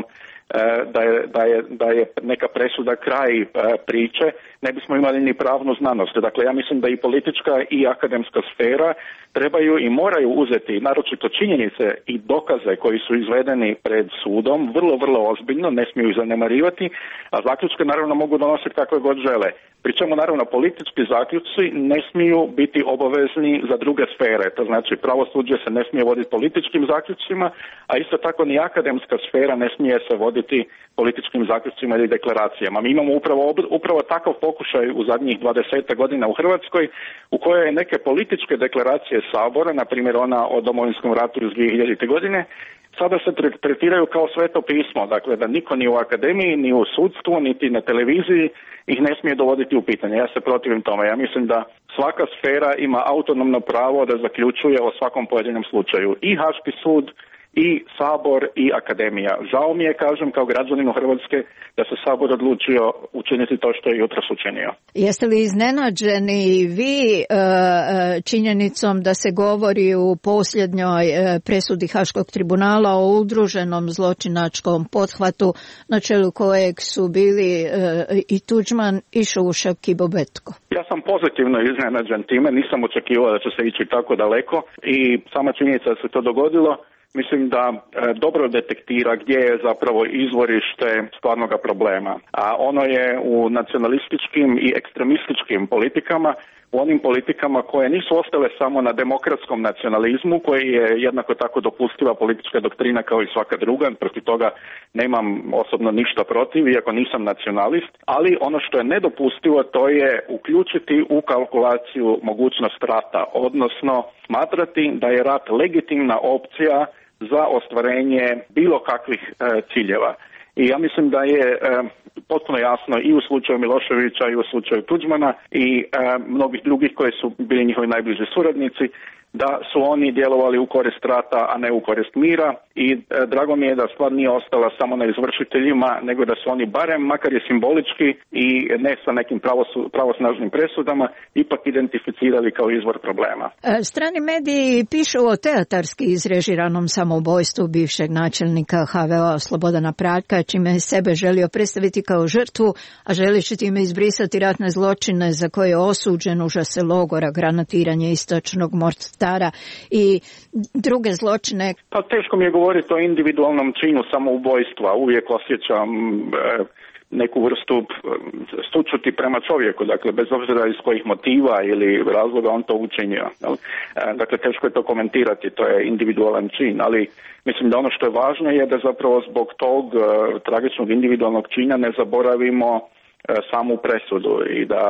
da je, da je, da je neka presuda kraj priče, ne bismo imali ni pravnu znanost. Dakle, ja mislim da i politička i akademska sfera trebaju i moraju uzeti naročito činjenice i dokaze koji su izvedeni pred sudom vrlo, vrlo ozbiljno, ne smiju ih zanemarivati, a zaključke naravno mogu donositi kakve god žele. Pričemu naravno politički zaključci ne smiju biti obavezni za druge sfere, to znači pravosuđe se ne smije voditi političkim zaključcima, a isto tako ni akademska sfera ne smije se voditi političkim zaključcima ili deklaracijama. Mi imamo upravo, upravo takav pokušaj u zadnjih dvadeset godina u Hrvatskoj u kojoj neke političke deklaracije Sabora, na primjer ona o Domovinskom ratu iz dvije hiljadite. godine, sada se tretiraju kao sveto pismo, dakle da niko ni u akademiji, ni u sudstvu, niti na televiziji ih ne smije dovoditi u pitanje. Ja se protivim tome. Ja mislim da svaka sfera ima autonomno pravo da zaključuje o svakom pojedinom slučaju. I Haški sud, i Sabor, i Akademija. Žao mi je, kažem, kao građaninu Hrvatske, da se Sabor odlučio učiniti to što je jutros učinio. Jeste li iznenađeni vi e, činjenicom da se govori u posljednjoj e, presudi Haškog tribunala o udruženom zločinačkom pothvatu na čelu kojeg su bili e, i Tuđman i Šušak i Bobetko? Ja sam pozitivno iznenađen time, nisam očekivao da će se ići tako daleko i sama činjenica da se to dogodilo mislim da e, dobro detektira gdje je zapravo izvorište stvarnoga problema. A ono je u nacionalističkim i ekstremističkim politikama, u onim politikama koje nisu ostale samo na demokratskom nacionalizmu, koji je jednako tako dopustiva politička doktrina kao i svaka druga, protiv toga nemam osobno ništa protiv, iako nisam nacionalist, ali ono što je nedopustivo to je uključiti u kalkulaciju mogućnost rata, odnosno smatrati da je rat legitimna opcija za ostvarenje bilo kakvih e, ciljeva. I ja mislim da je e, potpuno jasno i u slučaju Miloševića i u slučaju Tuđmana i e, mnogih drugih koji su bili njihovi najbliži suradnici, da su oni djelovali u korist rata, a ne u korist mira i e, drago mi je da stvar nije ostala samo na izvršiteljima, nego da su oni barem, makar je simbolički i ne sa nekim pravosu, pravosnažnim presudama, ipak identificirali kao izvor problema. Strani mediji pišu o teatarski izrežiranom samoubojstvu bivšeg načelnika ha ve o Slobodana Praljka, čime je sebe želio predstaviti kao žrtvu, a želeći time izbrisati ratne zločine za koje je osuđen, užase logora, granatiranje istočnog Mostara i druge zločine. Pa teško mi je govoriti o individualnom činu samoubojstva. Uvijek osjećam e, neku vrstu sućuti prema čovjeku, dakle bez obzira iz kojih motiva ili razloga on to učinio. Dakle, teško je to komentirati, to je individualan čin, ali mislim da ono što je važno je da zapravo zbog tog uh, tragičnog individualnog čina ne zaboravimo uh, samu presudu i da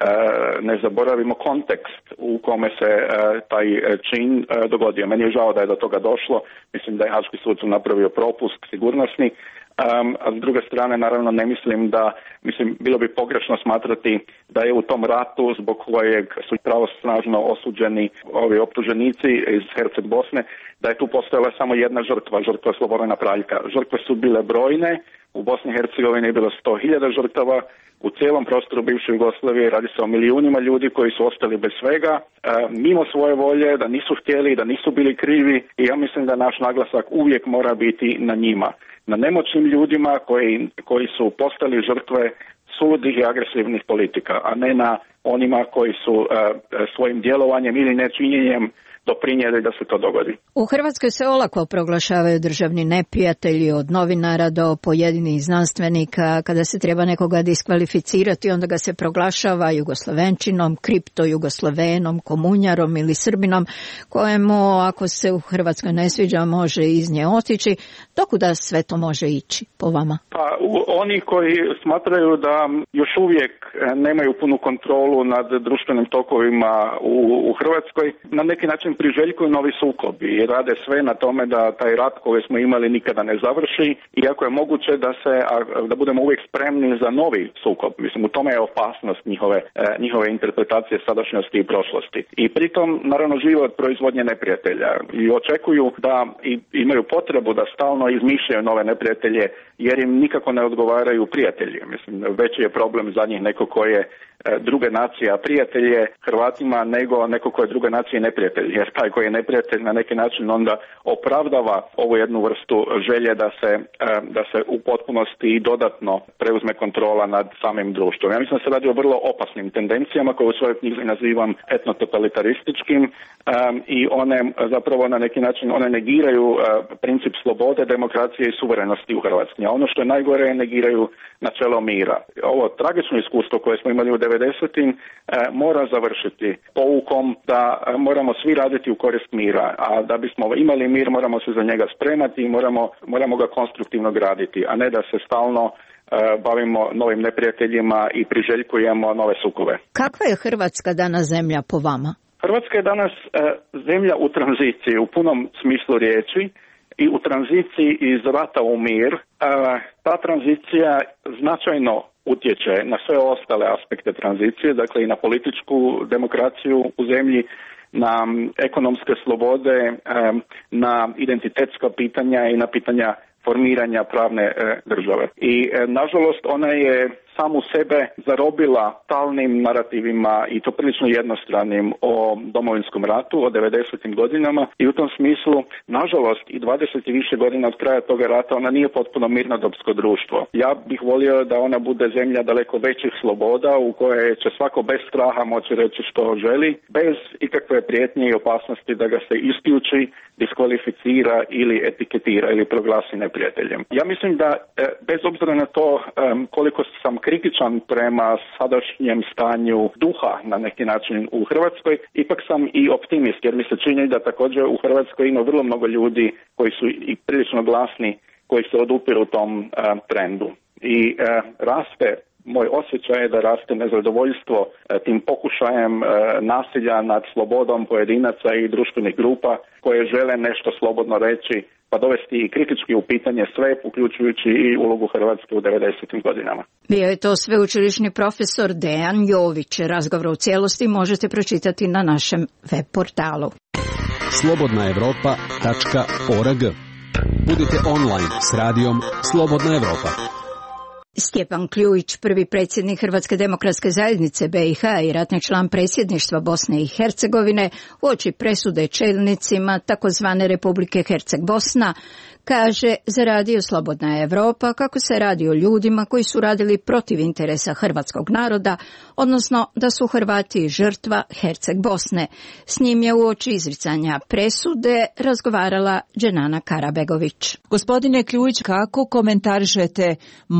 uh, ne zaboravimo kontekst u kome se uh, taj čin uh, dogodio. Meni je žao da je do toga došlo, mislim da je Haški sud napravio propust sigurnosni. Um, a s druge strane, naravno, ne mislim da, mislim, bilo bi pogrešno smatrati da je u tom ratu zbog kojeg su pravosnažno osuđeni ovi optuženici iz Herceg Bosne, da je tu postojala samo jedna žrtva, žrtva Slobodana Praljka. Žrtve su bile brojne, u Bosni i Hercegovini je bilo sto hiljada žrtava, u cijelom prostoru bivše Jugoslavije radi se o milijunima ljudi koji su ostali bez svega, e, mimo svoje volje, da nisu htjeli, da nisu bili krivi i ja mislim da naš naglasak uvijek mora biti na njima. Na nemoćnim ljudima koji, koji su postali žrtve suludih i agresivnih politika, a ne na onima koji su uh, svojim djelovanjem ili nečinjenjem doprinijeli da se to dogodi. U Hrvatskoj se olako proglašavaju državni neprijatelji, od novinara do pojedinih znanstvenika. Kada se treba nekoga diskvalificirati, onda ga se proglašava Jugoslovenčinom, kripto-Jugoslavenom, komunjarom ili Srbinom, kojemu ako se u Hrvatskoj ne sviđa može iz nje otići. Dokuda sve to može ići po vama? Pa oni koji smatraju da još uvijek nemaju punu kontrolu nad društvenim tokovima u, u Hrvatskoj, na neki način priželjkuju novi sukob i rade sve na tome da taj rat koji smo imali nikada ne završi, iako je moguće da se da budemo uvijek spremni za novi sukob. Mislim, u tome je opasnost njihove, njihove interpretacije sadašnjosti i prošlosti. I pritom, naravno, žive od proizvodnje neprijatelja i očekuju da i imaju potrebu da stalno izmišljaju nove neprijatelje, jer im nikako ne odgovaraju prijatelji. Mislim, veći je problem za njih neko ko je druge nacije, a prijatelj je Hrvatima, nego neko ko je druge nacije neprijatelj. Jer taj koji je neprijatelj na neki način onda opravdava ovu jednu vrstu želje da se, da se u potpunosti i dodatno preuzme kontrola nad samim društvom. Ja mislim da se radi o vrlo opasnim tendencijama koje u svojoj knjizi nazivam etnototalitarističkim um, i one zapravo na neki način one negiraju uh, princip slobode, demokracije i suverenosti u Hrvatskoj. A ono što je najgore je negiraju načelo mira. Ovo tragično iskustvo koje smo imali u devedesetim uh, mora završiti poukom da uh, moramo svi raditi u korist mira, a da bismo imali mir moramo se za njega spremati i moramo, moramo ga konstruktivno graditi, a ne da se stalno uh, bavimo novim neprijateljima i priželjkujemo nove sukobe. Kakva je Hrvatska danas zemlja po vama? Hrvatska je danas uh, zemlja u tranziciji u punom smislu riječi i u tranziciji iz rata u mir. Uh, ta tranzicija značajno utječe na sve ostale aspekte tranzicije, dakle i na političku demokraciju u zemlji, na ekonomske slobode, na identitetska pitanja i na pitanja formiranja pravne države. I nažalost ona je samu sebe zarobila stalnim narativima i to prilično jednostranim o Domovinskom ratu, o devedesetim godinama i u tom smislu, nažalost, i dvadeset i više godina od kraja toga rata ona nije potpuno mirnodopsko društvo. Ja bih volio da ona bude zemlja daleko većih sloboda u kojoj će svako bez straha moći reći što želi, bez ikakve prijetnje i opasnosti da ga se isključi, diskvalificira ili etiketira ili proglasi neprijateljem. Ja mislim da bez obzira na to koliko sam kritičan prema sadašnjem stanju duha na neki način u Hrvatskoj, ipak sam i optimist jer mi se čini da također u Hrvatskoj ima vrlo mnogo ljudi koji su i prilično glasni, koji se odupiru tom uh, trendu. I uh, raste, moj osjećaj je da raste nezadovoljstvo uh, tim pokušajem uh, nasilja nad slobodom pojedinaca i društvenih grupa koje žele nešto slobodno reći, pa dovesti i kritički u pitanje sve, uključujući i ulogu Hrvatske u devedesetim godinama. Bio je to sveučilišni profesor Dejan Jović. Razgovor u cijelosti možete pročitati na našem web portalu. slobodna evropa tačka org. Budite online s radijom Slobodna Evropa. Stjepan Kljuić, prvi predsjednik Hrvatske demokratske zajednice B i H i ratni član predsjedništva Bosne i Hercegovine, uoči presude čelnicima takozvane Republike Herceg Bosna, kaže za radio Slobodna Evropa kako se radi o ljudima koji su radili protiv interesa hrvatskog naroda, odnosno da su Hrvati žrtva Herceg Bosne. S njim je uoči izricanja presude razgovarala Dženana Karabegović. Gospodine Kljuić, kako komentarišete molitvu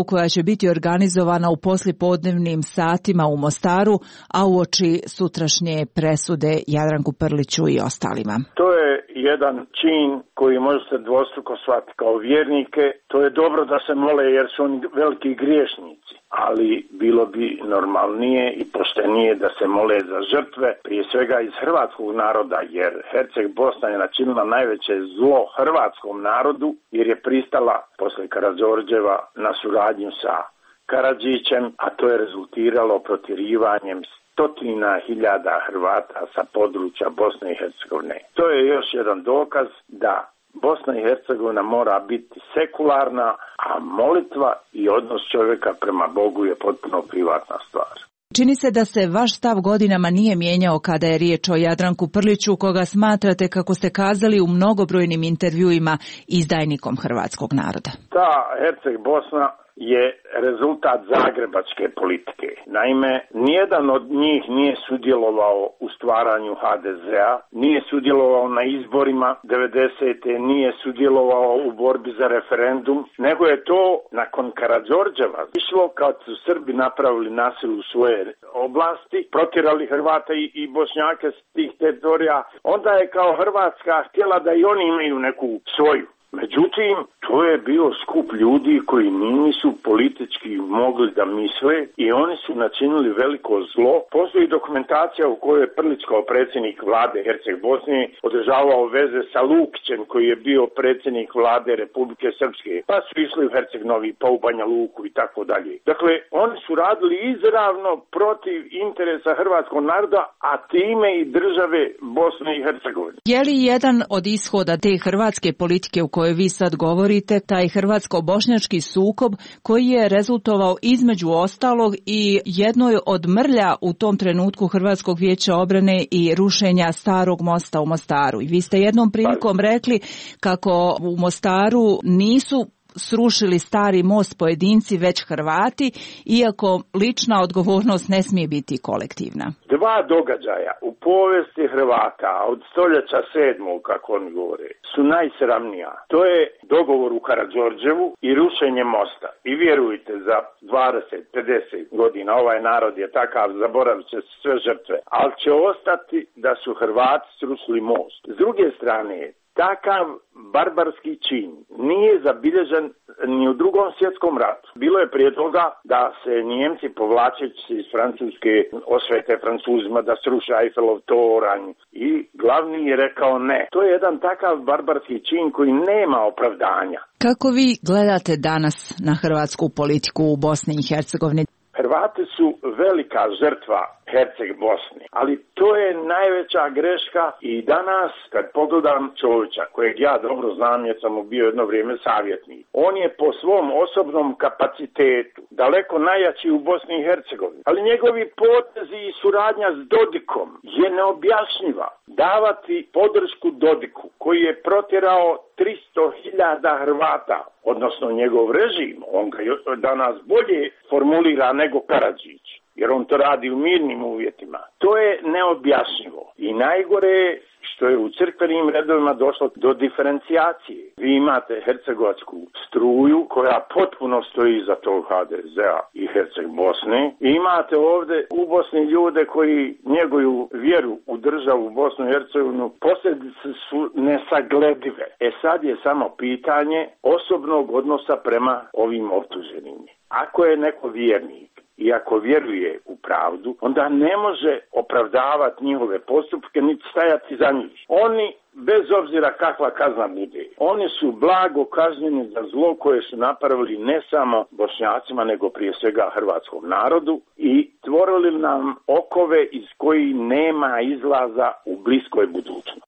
koja će biti organizovana u poslijepodnevnim satima u Mostaru, a uoči sutrašnje presude Jadranku Prliću i ostalima. To je jedan čin koji može se dvostruko shvatiti kao vjernike. To je dobro da se mole jer su oni veliki griješnici, ali bilo bi normalnije i poštenije da se mole za žrtve, prije svega iz hrvatskog naroda, jer Herceg Bosna je načinila najveće zlo hrvatskom narodu, jer je pristala posle Karađorđeva na suradnju sa Karadžićem, a to je rezultiralo protjerivanjem stotina hiljada Hrvata sa područja Bosne i Hercegovine. To je još jedan dokaz da Bosna i Hercegovina mora biti sekularna, a molitva i odnos čovjeka prema Bogu je potpuno privatna stvar. Čini se da se vaš stav godinama nije mijenjao kada je riječ o Jadranku Prliću, koga smatrate, kako ste kazali u mnogobrojnim intervjuima, izdajnikom hrvatskog naroda. Ta Herceg Bosna je rezultat zagrebačke politike. Naime, nijedan od njih nije sudjelovao u stvaranju ha de zea, nije sudjelovao na izborima devedesete. nije sudjelovao u borbi za referendum, nego je to nakon Karađorđeva išlo kad su Srbi napravili nasilu u svoje oblasti, protjerali Hrvata i, i Bošnjake s tih teritorija, onda je kao Hrvatska htjela da i oni imaju neku svoju. Međutim, to je bio skup ljudi koji nisu politički mogli da misle i oni su načinili veliko zlo. Postoji dokumentacija u kojoj je Prlić kao predsjednik vlade Herceg Bosne održavao veze sa Lukićem koji je bio predsjednik vlade Republike Srpske. Pa su išli u Herceg Novi, pa u Banja Luku i tako dalje. Dakle, oni su radili izravno protiv interesa hrvatskog naroda, a time i države Bosne i Hercegovine. Je li jedan od ishoda te hrvatske politike u kojoj vi sad govorite, taj hrvatsko-bošnjački sukob koji je rezultovao između ostalog i jednoj od mrlja u tom trenutku Hrvatskog vijeća obrane i rušenja starog mosta u Mostaru? I vi ste jednom prilikom rekli kako u Mostaru nisu srušili stari most pojedinci, već Hrvati, iako lična odgovornost ne smije biti kolektivna. Dva događaja u povijesti Hrvata od stoljeća sedmog, kako oni govore, su najsramnija. To je dogovor u Karađorđevu i rušenje mosta. I vjerujte, za dvadeset do pedeset godina ovaj narod je takav, zaboravit će sve žrtve, ali će ostati da su Hrvati srušili most. S druge strane, takav barbarski čin nije zabilježen ni u drugom svjetskom ratu. Bilo je prije toga da se Njemci povlačeći iz Francuske osvete Francuzima da sruše Eiffelov toranj i glavni je rekao ne. To je jedan takav barbarski čin koji nema opravdanja. Kako vi gledate danas na hrvatsku politiku u Bosni i Hercegovini? Hrvati su velika žrtva Herceg Bosne, ali to je najveća greška i danas kad pogledam Čovića, kojeg ja dobro znam jer sam mu bio jedno vrijeme savjetnik, on je po svom osobnom kapacitetu daleko najjači u Bosni i Hercegovini, ali njegovi potezi i suradnja s Dodikom je neobjašnjiva. Davati podršku Dodiku koji je protjerao tristo hiljada Hrvata, odnosno njegov režim, on ga danas bolje formulira nego Karadžić, jer on to radi u mirnim uvjetima. To je neobjašnjivo i najgore je što je u crkvenim redovima došlo do diferencijacije. Vi imate hercegovačku struju koja potpuno stoji za tog ha de zea i Herceg Bosne. I imate ovdje u Bosni ljude koji njeguju vjeru u državu Bosnu i Hercegovinu. Posljedice su nesagledive. E sad je samo pitanje osobnog odnosa prema ovim optuženim. Ako je neko vjernik i ako vjeruje u pravdu, onda ne može opravdavati njihove postupke niti stajati za njih. Oni, bez obzira kakva kazna bude, oni su blago kažnjeni za zlo koje su napravili ne samo Bošnjacima, nego prije svega hrvatskom narodu i stvorili nam okove iz kojih nema izlaza u bliskoj budućnosti.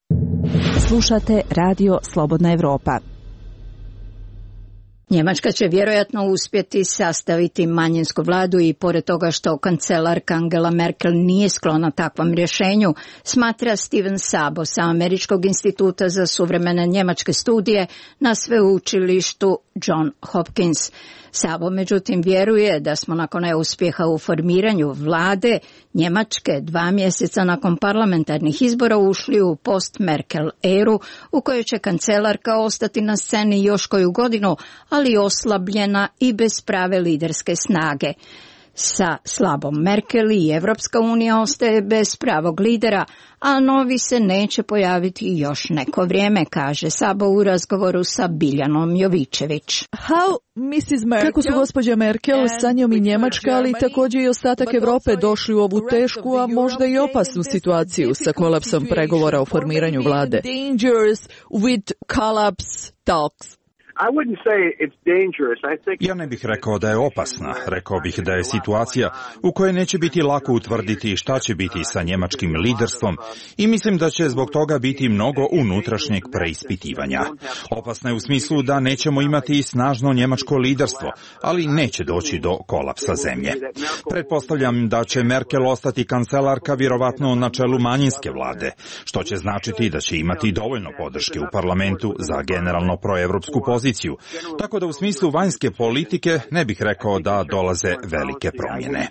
Slušate Radio Slobodna Evropa. Njemačka će vjerojatno uspjeti sastaviti manjinsku vladu i pored toga što kancelarka Angela Merkel nije sklona takvom rješenju, smatra Steven Sabo sa Američkog instituta za suvremene njemačke studije na sveučilištu John Hopkins. Sabo međutim vjeruje da smo nakon neuspjeha u formiranju vlade Njemačke dva mjeseca nakon parlamentarnih izbora ušli u post-Merkel eru u kojoj će kancelarka ostati na sceni još koju godinu, ali oslabljena i bez prave liderske snage. Sa slabom Merkel i Evropska unija ostaje bez pravog lidera, a novi se neće pojaviti još neko vrijeme, kaže Sabo u razgovoru sa Biljanom Jovičević. Kako su gospođa Merkel, sa njom i Njemačka, ali također i ostatak Europe došli u ovu tešku, a možda i opasnu situaciju sa kolapsom pregovora o formiranju vlade? Ja ne bih rekao da je opasna, rekao bih da je situacija u kojoj neće biti lako utvrditi šta će biti sa njemačkim liderstvom i mislim da će zbog toga biti mnogo unutrašnjeg preispitivanja. Opasna je u smislu da nećemo imati snažno njemačko liderstvo, ali neće doći do kolapsa zemlje. Pretpostavljam da će Merkel ostati kancelarka vjerovatno na čelu manjinske vlade, što će značiti da će imati dovoljno podrške u parlamentu za generalno proevropsku poziciju. Tako da u smislu vanjske politike ne bih rekao da dolaze velike promjene.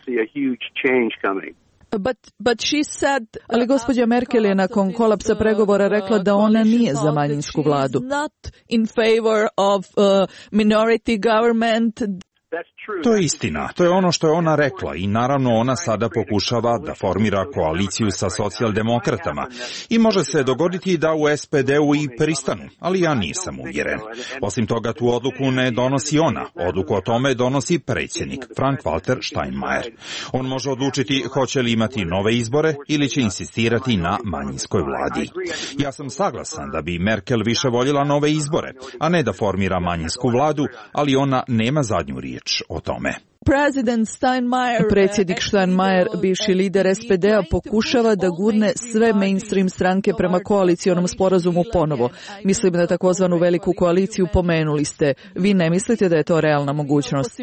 But, but she said, ali gospođa Merkel je nakon kolapsa pregovora rekla da ona nije za manjinsku vladu. Not in favor of uh, minority government. To je istina, to je ono što je ona rekla i naravno ona sada pokušava da formira koaliciju sa socijaldemokratama i može se dogoditi da u S P D-u i pristanu, ali ja nisam uvjeren. Osim toga tu odluku ne donosi ona, odluku o tome donosi predsjednik Frank-Walter Steinmeier. On može odlučiti hoće li imati nove izbore ili će insistirati na manjinskoj vladi. Ja sam saglasan da bi Merkel više voljela nove izbore, a ne da formira manjinsku vladu, ali ona nema zadnju riječ o tome. Predsjednik Steinmeier, bivši lider S P D-a, pokušava da gurne sve mainstream stranke prema koalicionom sporazumu ponovo. Mislim na takozvanu veliku koaliciju, pomenuli ste. Vi ne mislite da je to realna mogućnost?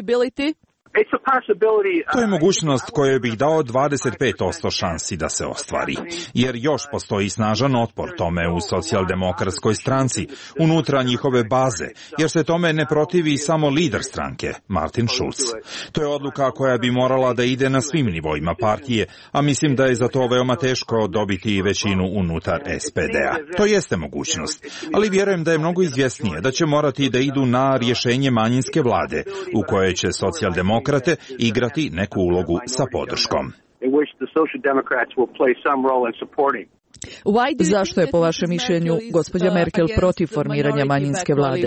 To je mogućnost kojoj bih dao dvadeset pet posto šansi da se ostvari, jer još postoji snažan otpor tome u socijaldemokratskoj stranci, unutra njihove baze, jer se tome ne protivi samo lider stranke, Martin Schulz. To je odluka koja bi morala da ide na svim nivoima partije, a mislim da je za to veoma teško dobiti većinu unutar S P D-a. To jeste mogućnost, ali vjerujem da je mnogo izvjesnije da će morati da idu na rješenje manjinske vlade, u kojoj će socijaldemokrati igrati neku ulogu sa podrškom. Zašto je po vašem mišljenju gospođa Merkel protiv formiranja manjinske vlade?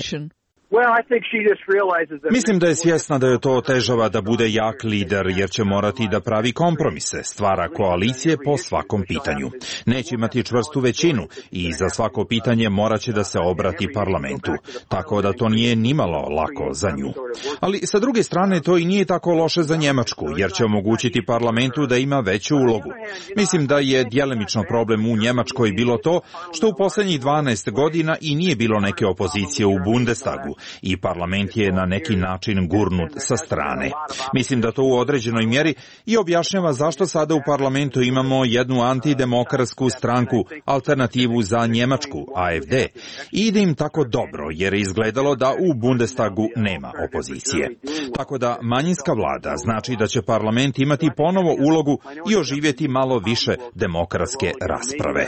Mislim da je svjesna da je to otežava da bude jak lider jer će morati da pravi kompromise, stvara koalicije po svakom pitanju. Neće imati čvrstu većinu i za svako pitanje morat će da se obrati parlamentu, tako da to nije nimalo lako za nju. Ali sa druge strane to i nije tako loše za Njemačku jer će omogućiti parlamentu da ima veću ulogu. Mislim da je djelimično problem u Njemačkoj bilo to što u posljednjih dvanaest godina i nije bilo neke opozicije u Bundestagu i parlament je na neki način gurnut sa strane. Mislim da to u određenoj mjeri i objašnjava zašto sada u parlamentu imamo jednu antidemokratsku stranku, alternativu za Njemačku, A F D. I ide im tako dobro jer je izgledalo da u Bundestagu nema opozicije. Tako da manjinska vlada znači da će parlament imati ponovo ulogu i oživjeti malo više demokratske rasprave.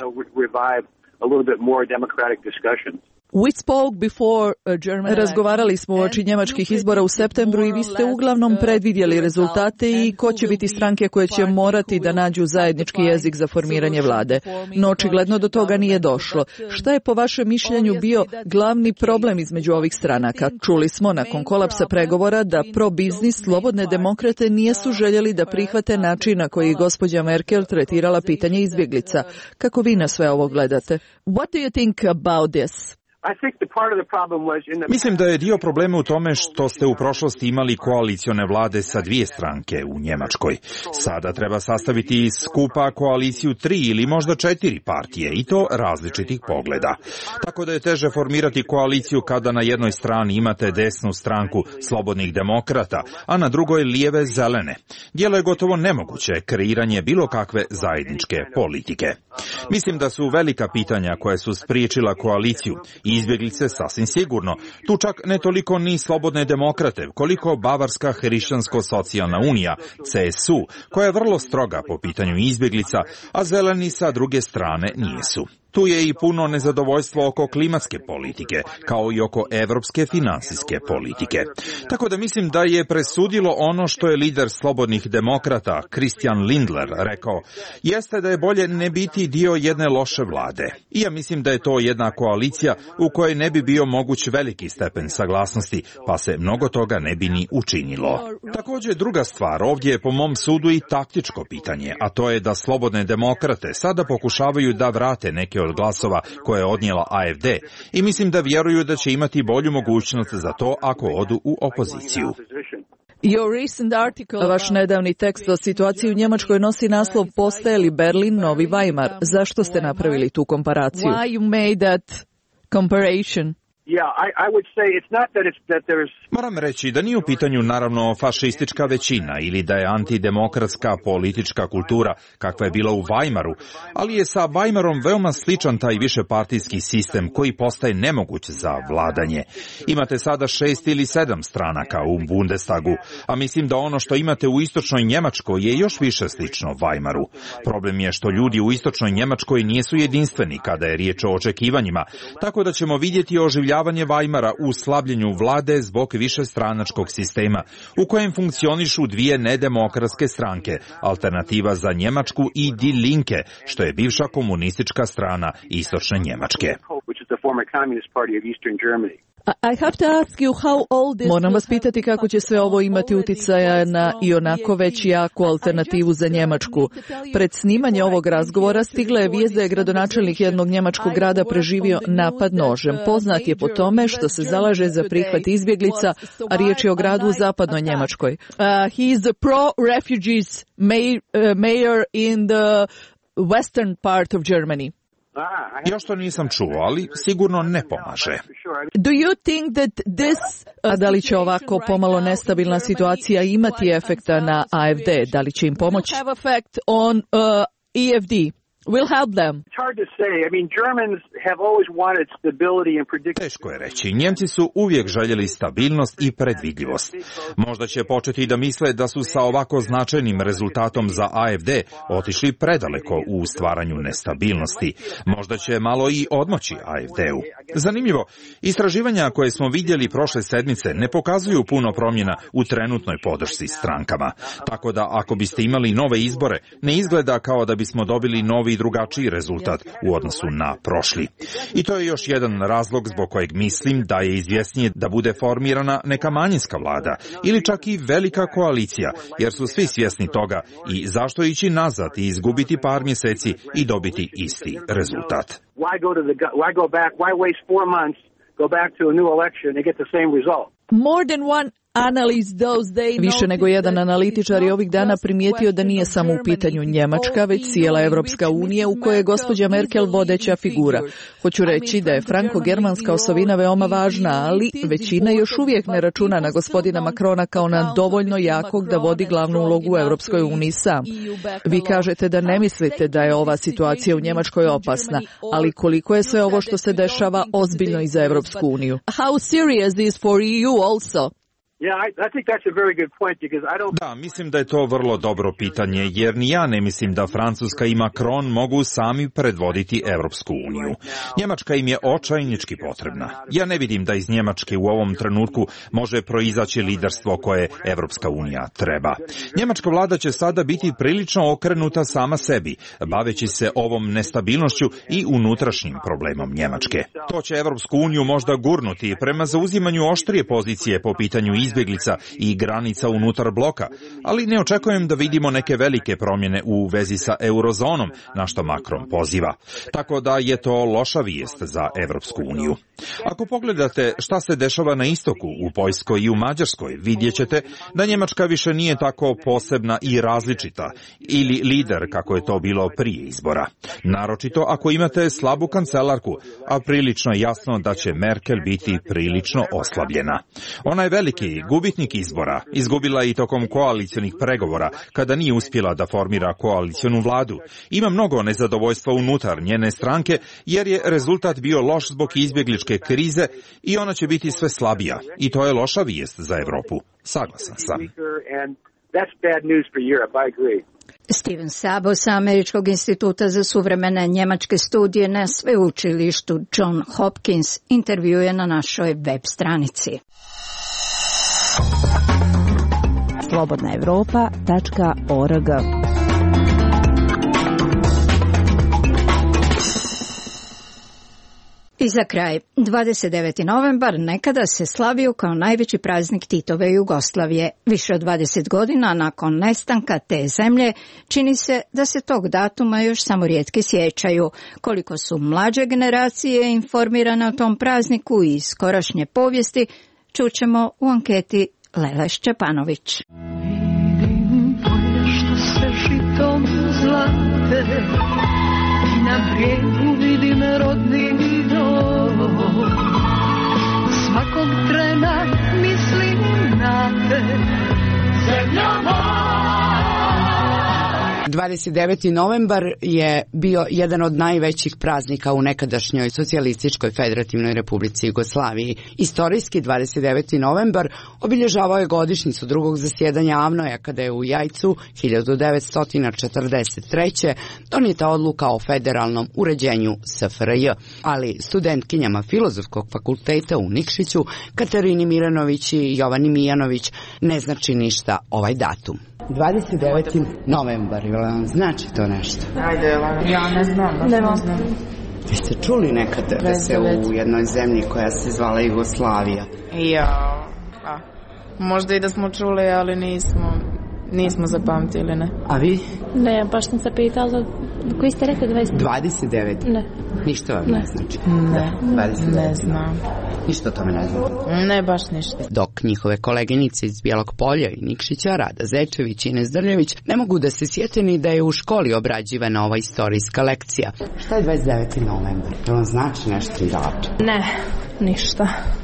Razgovarali smo uoči njemačkih izbora u septembru i vi ste uglavnom predvidjeli rezultate i ko će biti stranke koje će morati da nađu zajednički jezik za formiranje vlade. No očigledno do toga nije došlo. Šta je po vašem mišljenju bio glavni problem između ovih stranaka? Čuli smo nakon kolapsa pregovora da pro-biznis slobodne demokrate nijesu željeli da prihvate način na koji gospođa Merkel tretirala pitanje izbjeglica. Kako vi na sve ovo gledate? What do you think about this? Mislim da je dio problema u tome što ste u prošlosti imali koalicione vlade sa dvije stranke u Njemačkoj. Sada treba sastaviti skupa koaliciju tri ili možda četiri partije i to različitih pogleda. Tako da je teže formirati koaliciju kada na jednoj strani imate desnu stranku slobodnih demokrata, a na drugoj lijeve zelene. Djelo je gotovo nemoguće kreiranje bilo kakve zajedničke politike. Mislim da su velika pitanja koje su spriječila koaliciju i izbjeglice sasvim sigurno. Tu čak ne toliko ni slobodne demokrate, koliko Bavarska hrišćansko-socijalna unija, C S U, koja je vrlo stroga po pitanju izbjeglica, a zeleni sa druge strane nisu. Tu je i puno nezadovoljstvo oko klimatske politike, kao i oko evropske finansijske politike. Tako da mislim da je presudilo ono što je lider slobodnih demokrata, Christian Lindner, rekao, jeste da je bolje ne biti dio jedne loše vlade. I ja mislim da je to jedna koalicija u kojoj ne bi bio moguć veliki stepen saglasnosti, pa se mnogo toga ne bi ni učinilo. Također druga stvar, ovdje je po mom sudu i taktičko pitanje, a to je da slobodne demokrate sada pokušavaju da vrate neke od glasova koje je odnijela A F D i mislim da vjeruju da će imati bolju mogućnost za to ako odu u opoziciju. Vaš nedavni tekst o situaciji u Njemačkoj nosi naslov Postaje li Berlin novi Weimar? Zašto ste napravili tu komparaciju? Why you made that comparison? Yeah, I, I would say it's not that it's that there's... Moram reći da nije u pitanju naravno fašistička većina ili da je antidemokratska politička kultura kakva je bila u Weimaru, ali je sa Weimarom veoma sličan taj višepartijski sistem koji postaje nemoguć za vladanje. Imate sada šest ili sedam stranaka u Bundestagu, a mislim da ono što imate u istočnoj Njemačkoj je još više slično Weimaru. Problem je što ljudi u istočnoj Njemačkoj nisu jedinstveni kada je riječ o očekivanjima, tako da ćemo vidjeti oživljavanje Weimara u slabljenju vlade zbog višestranačkog sistema, u kojem funkcionišu dvije nedemokratske stranke, Alternativa za Njemačku i Die Linke, što je bivša komunistička strana istočne Njemačke. Moram vas pitati kako će sve ovo imati uticaja na i onako već jaku Alternativu za Njemačku. Pred snimanje ovog razgovora stigla je vijest da je gradonačelnik jednog njemačkog grada preživio napad nožem. Poznat je po tome što se zalaže za prihvat izbjeglica, a riječ je o gradu u zapadnoj Njemačkoj. Uh, he is the pro-refugees mayor, uh, mayor in the western part of Germany. Još to nisam čuo, ali sigurno ne pomaže. Do you think that this, a da li će ovako pomalo nestabilna situacija imati efekta na A F D? Da li će im pomoći? Have effect on uh, E F D? Will help them. It's hard to say. I mean, Germans have always wanted stability and predictability. Teško je reći. Njemci su uvijek željeli stabilnost i predvidljivost. Možda će početi da misle da su sa ovako značajnim rezultatom za A F D otišli predaleko u stvaranju nestabilnosti. Možda će malo i odmoći A F D-u. Zanimljivo, istraživanja koje smo vidjeli prošle sedmice ne pokazuju puno promjena u trenutnoj podršci strankama. Tako da ako biste imali nove izbore, ne izgleda kao da bismo dobili novi drugačiji rezultat u odnosu na prošli. I to je još jedan razlog zbog kojeg mislim da je izvjesnije da bude formirana neka manjinska vlada ili čak i velika koalicija, jer su svi svjesni toga i zašto ići nazad i izgubiti par mjeseci i dobiti isti rezultat. Why go to the why go back? Why waste four months? Go back to a new election and get the same result. More than one Više nego jedan analitičar je ovih dana primijetio da nije samo u pitanju Njemačka, već cijela Evropska unija u kojoj je gospođa Merkel vodeća figura. Hoću reći da je franko-germanska osovina veoma važna, ali većina još uvijek ne računa na gospodina Macrona kao na dovoljno jakog da vodi glavnu ulogu u Evropskoj uniji sam. Vi kažete da ne mislite da je ova situacija u Njemačkoj opasna, ali koliko je sve ovo što se dešava ozbiljno i za Evropsku uniju? How serious is for E U also? Da, mislim da je to vrlo dobro pitanje, jer ni ja ne mislim da Francuska i Macron mogu sami predvoditi Evropsku uniju. Njemačka im je očajnički potrebna. Ja ne vidim da iz Njemačke u ovom trenutku može proizaći liderstvo koje Evropska unija treba. Njemačka vlada će sada biti prilično okrenuta sama sebi, baveći se ovom nestabilnošću i unutrašnjim problemom Njemačke. To će Evropsku uniju možda gurnuti prema zauzimanju oštrije pozicije po pitanju izbjeglica i granica unutar bloka, ali ne očekujem da vidimo neke velike promjene u vezi sa eurozonom, na što Macron poziva. Tako da je to loša vijest za Evropsku uniju. Ako pogledate šta se dešava na istoku, u Poljskoj i u Mađarskoj, vidjet ćete da Njemačka više nije tako posebna i različita, ili lider kako je to bilo prije izbora. Naročito ako imate slabu kancelarku, a prilično je jasno da će Merkel biti prilično oslabljena. Ona je veliki ali gubitnik izbora. Izgubila je i tokom koalicionih pregovora, kada nije uspjela da formira koalicionu vladu. Ima mnogo nezadovoljstva unutar njene stranke, jer je rezultat bio loš zbog izbjegličke krize i ona će biti sve slabija. I to je loša vijest za Evropu. Saglasan sam. Steven Sabo sa Američkog instituta za suvremene njemačke studije na sveučilištu John Hopkins intervjuje na našoj web stranici. slobodna evropa tačka org. I za kraj, dvadeset deveti novembar nekada se slavio kao najveći praznik Titove Jugoslavije. Više od dvadeset godina nakon nestanka te zemlje, čini se da se tog datuma još samo rijetki sjećaju. Koliko su mlađe generacije informirane o tom prazniku i skorašnje povijesti, čućemo u anketi Lele Šćepanović. Vidim polje što se žitom zlate, i na brijegu vidim rodni dom. Svakog trena mislim na te, zemlja moja. dvadeset deveti novembar je bio jedan od najvećih praznika u nekadašnjoj Socijalističkoj federativnoj republici Jugoslaviji. Istorijski dvadeset deveti novembar obilježavao je godišnjicu drugog zasjedanja AVNOJ-a kada je u Jajcu hiljadu devetsto četrdeset treće donijeta odluka o federalnom uređenju S F R J. Ali studentkinjama Filozofskog fakulteta u Nikšiću, Katarini Miranović i Jovani Mijanović, ne znači ništa ovaj datum. dvadeset deveti novembar, jel vam znači to nešto? Ajde, ja ne znam, baš ne, ne znam. Vi ste čuli nekada da se u jednoj zemlji koja se zvala Jugoslavija? Ja, a, možda i da smo čuli, ali nismo, nismo zapamtili, ne. A vi? Ne, baš sam se pitala, koji ste rekli dvadeset? dvadeset devet? Ne. Ništa vam ne, ne znači? Ne, da, ne znam. Ništa o tome ne znam? Ne, baš ništa. Dok njihove koleginice iz Bijelog Polja i Nikšića, Rada Zečević i Ines Drljević, ne mogu da se sjete ni da je u školi obrađivana ova istorijska lekcija. Šta je dvadeset deveti novembar? To vam znači nešto i datum? Ne, ništa.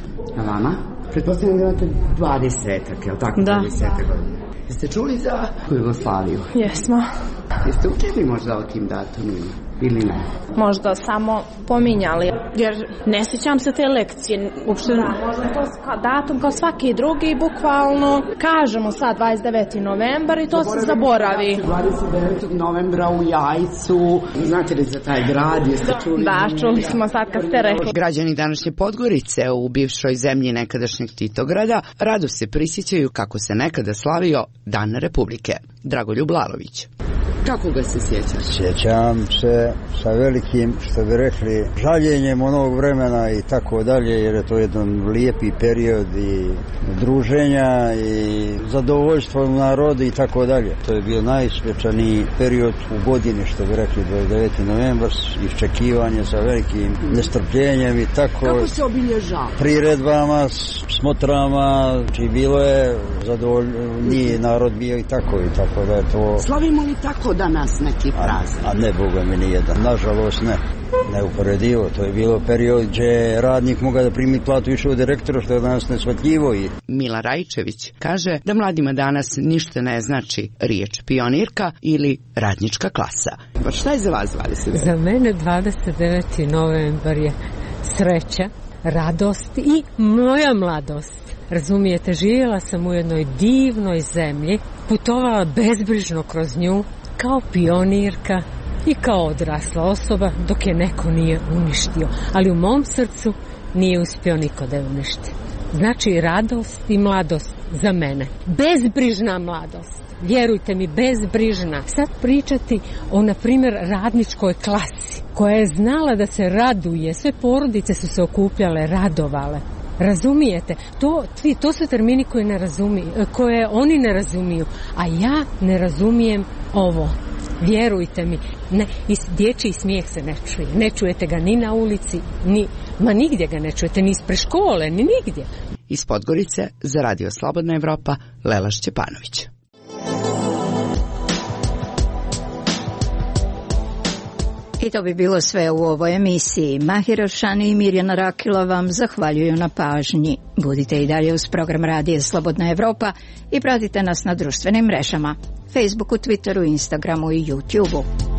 A vama? Pretpostavljam da imate dvadesetak, je li tako? Da. dvadesetak godina. Jeste čuli za Jugoslaviju? Jesmo. Jeste učili možda o tim datumima ili ne? Možda samo pominjali, jer ne sjećam se te lekcije. Uopšte, možda to datum kao svaki drugi, bukvalno kažemo sad dvadeset deveti novembar i to se zaboravi. dvadeset devetog novembra u Jajcu, znate li za taj grad? Jeste čuli? Da, čuli smo sad kad ste rekli. Građani današnje Podgorice u bivšoj zemlji nekadašnjeg Titograda rado se prisjećaju kako se nekada slavio Dan Republike. Dragoljub Lalović. Kako ga se sjećaš? Sjećam se sa velikim, što bi rekli, žaljenjem onog vremena i tako dalje, jer je to jedan lijepi period i druženja i zadovoljstvo u narodu i tako dalje. To je bio najsvečaniji period u godini, što bi rekli, dvadeset deveti novembar, iščekivanje sa velikim nestrpljenjem i tako. Kako se obilježava? Priredbama, smotrama, či bilo je zadovoljniji narod bio i tako i tako da je to... Slavimo li tako danas neki praznik? A, a ne, Boga mi nijedan. Nažalost ne. Neuporedivo. To je bilo period gdje radnik mogao da primi platu više od direktora, što je danas nesvatljivo. I... Mila Rajčević kaže da mladima danas ništa ne znači riječ pionirka ili radnička klasa. Pa šta je za vas dvadeset deveti? Za mene dvadeset deveti novembar je sreća, radost i moja mladost. Razumijete, živjela sam u jednoj divnoj zemlji, putovala bezbrižno kroz nju kao pionirka i kao odrasla osoba dok je neko nije uništio. Ali u mom srcu nije uspio niko da je uništi. Znači radost i mladost za mene. Bezbrižna mladost. Vjerujte mi, bezbrižna. Sad pričati o, na primjer, radničkoj klasi koja je znala da se raduje. Sve porodice su se okupljale, radovale. Razumijete? To, to su termini koje, ne razumiju, koje oni ne razumiju, a ja ne razumijem ovo. Vjerujte mi, ne, dječji smijeh se ne čuje. Ne čujete ga ni na ulici, ni, ma nigdje ga ne čujete, ni ispred škole, ni nigdje. Iz Podgorice za Radio Slobodna Evropa, Lela I to bi bilo sve u ovoj emisiji. Mahir El-Shani i Mirjana Rakila vam zahvaljuju na pažnji. Budite i dalje uz program Radija Slobodna Evropa i pratite nas na društvenim mrežama, Facebooku, Twitteru, Instagramu i YouTubeu.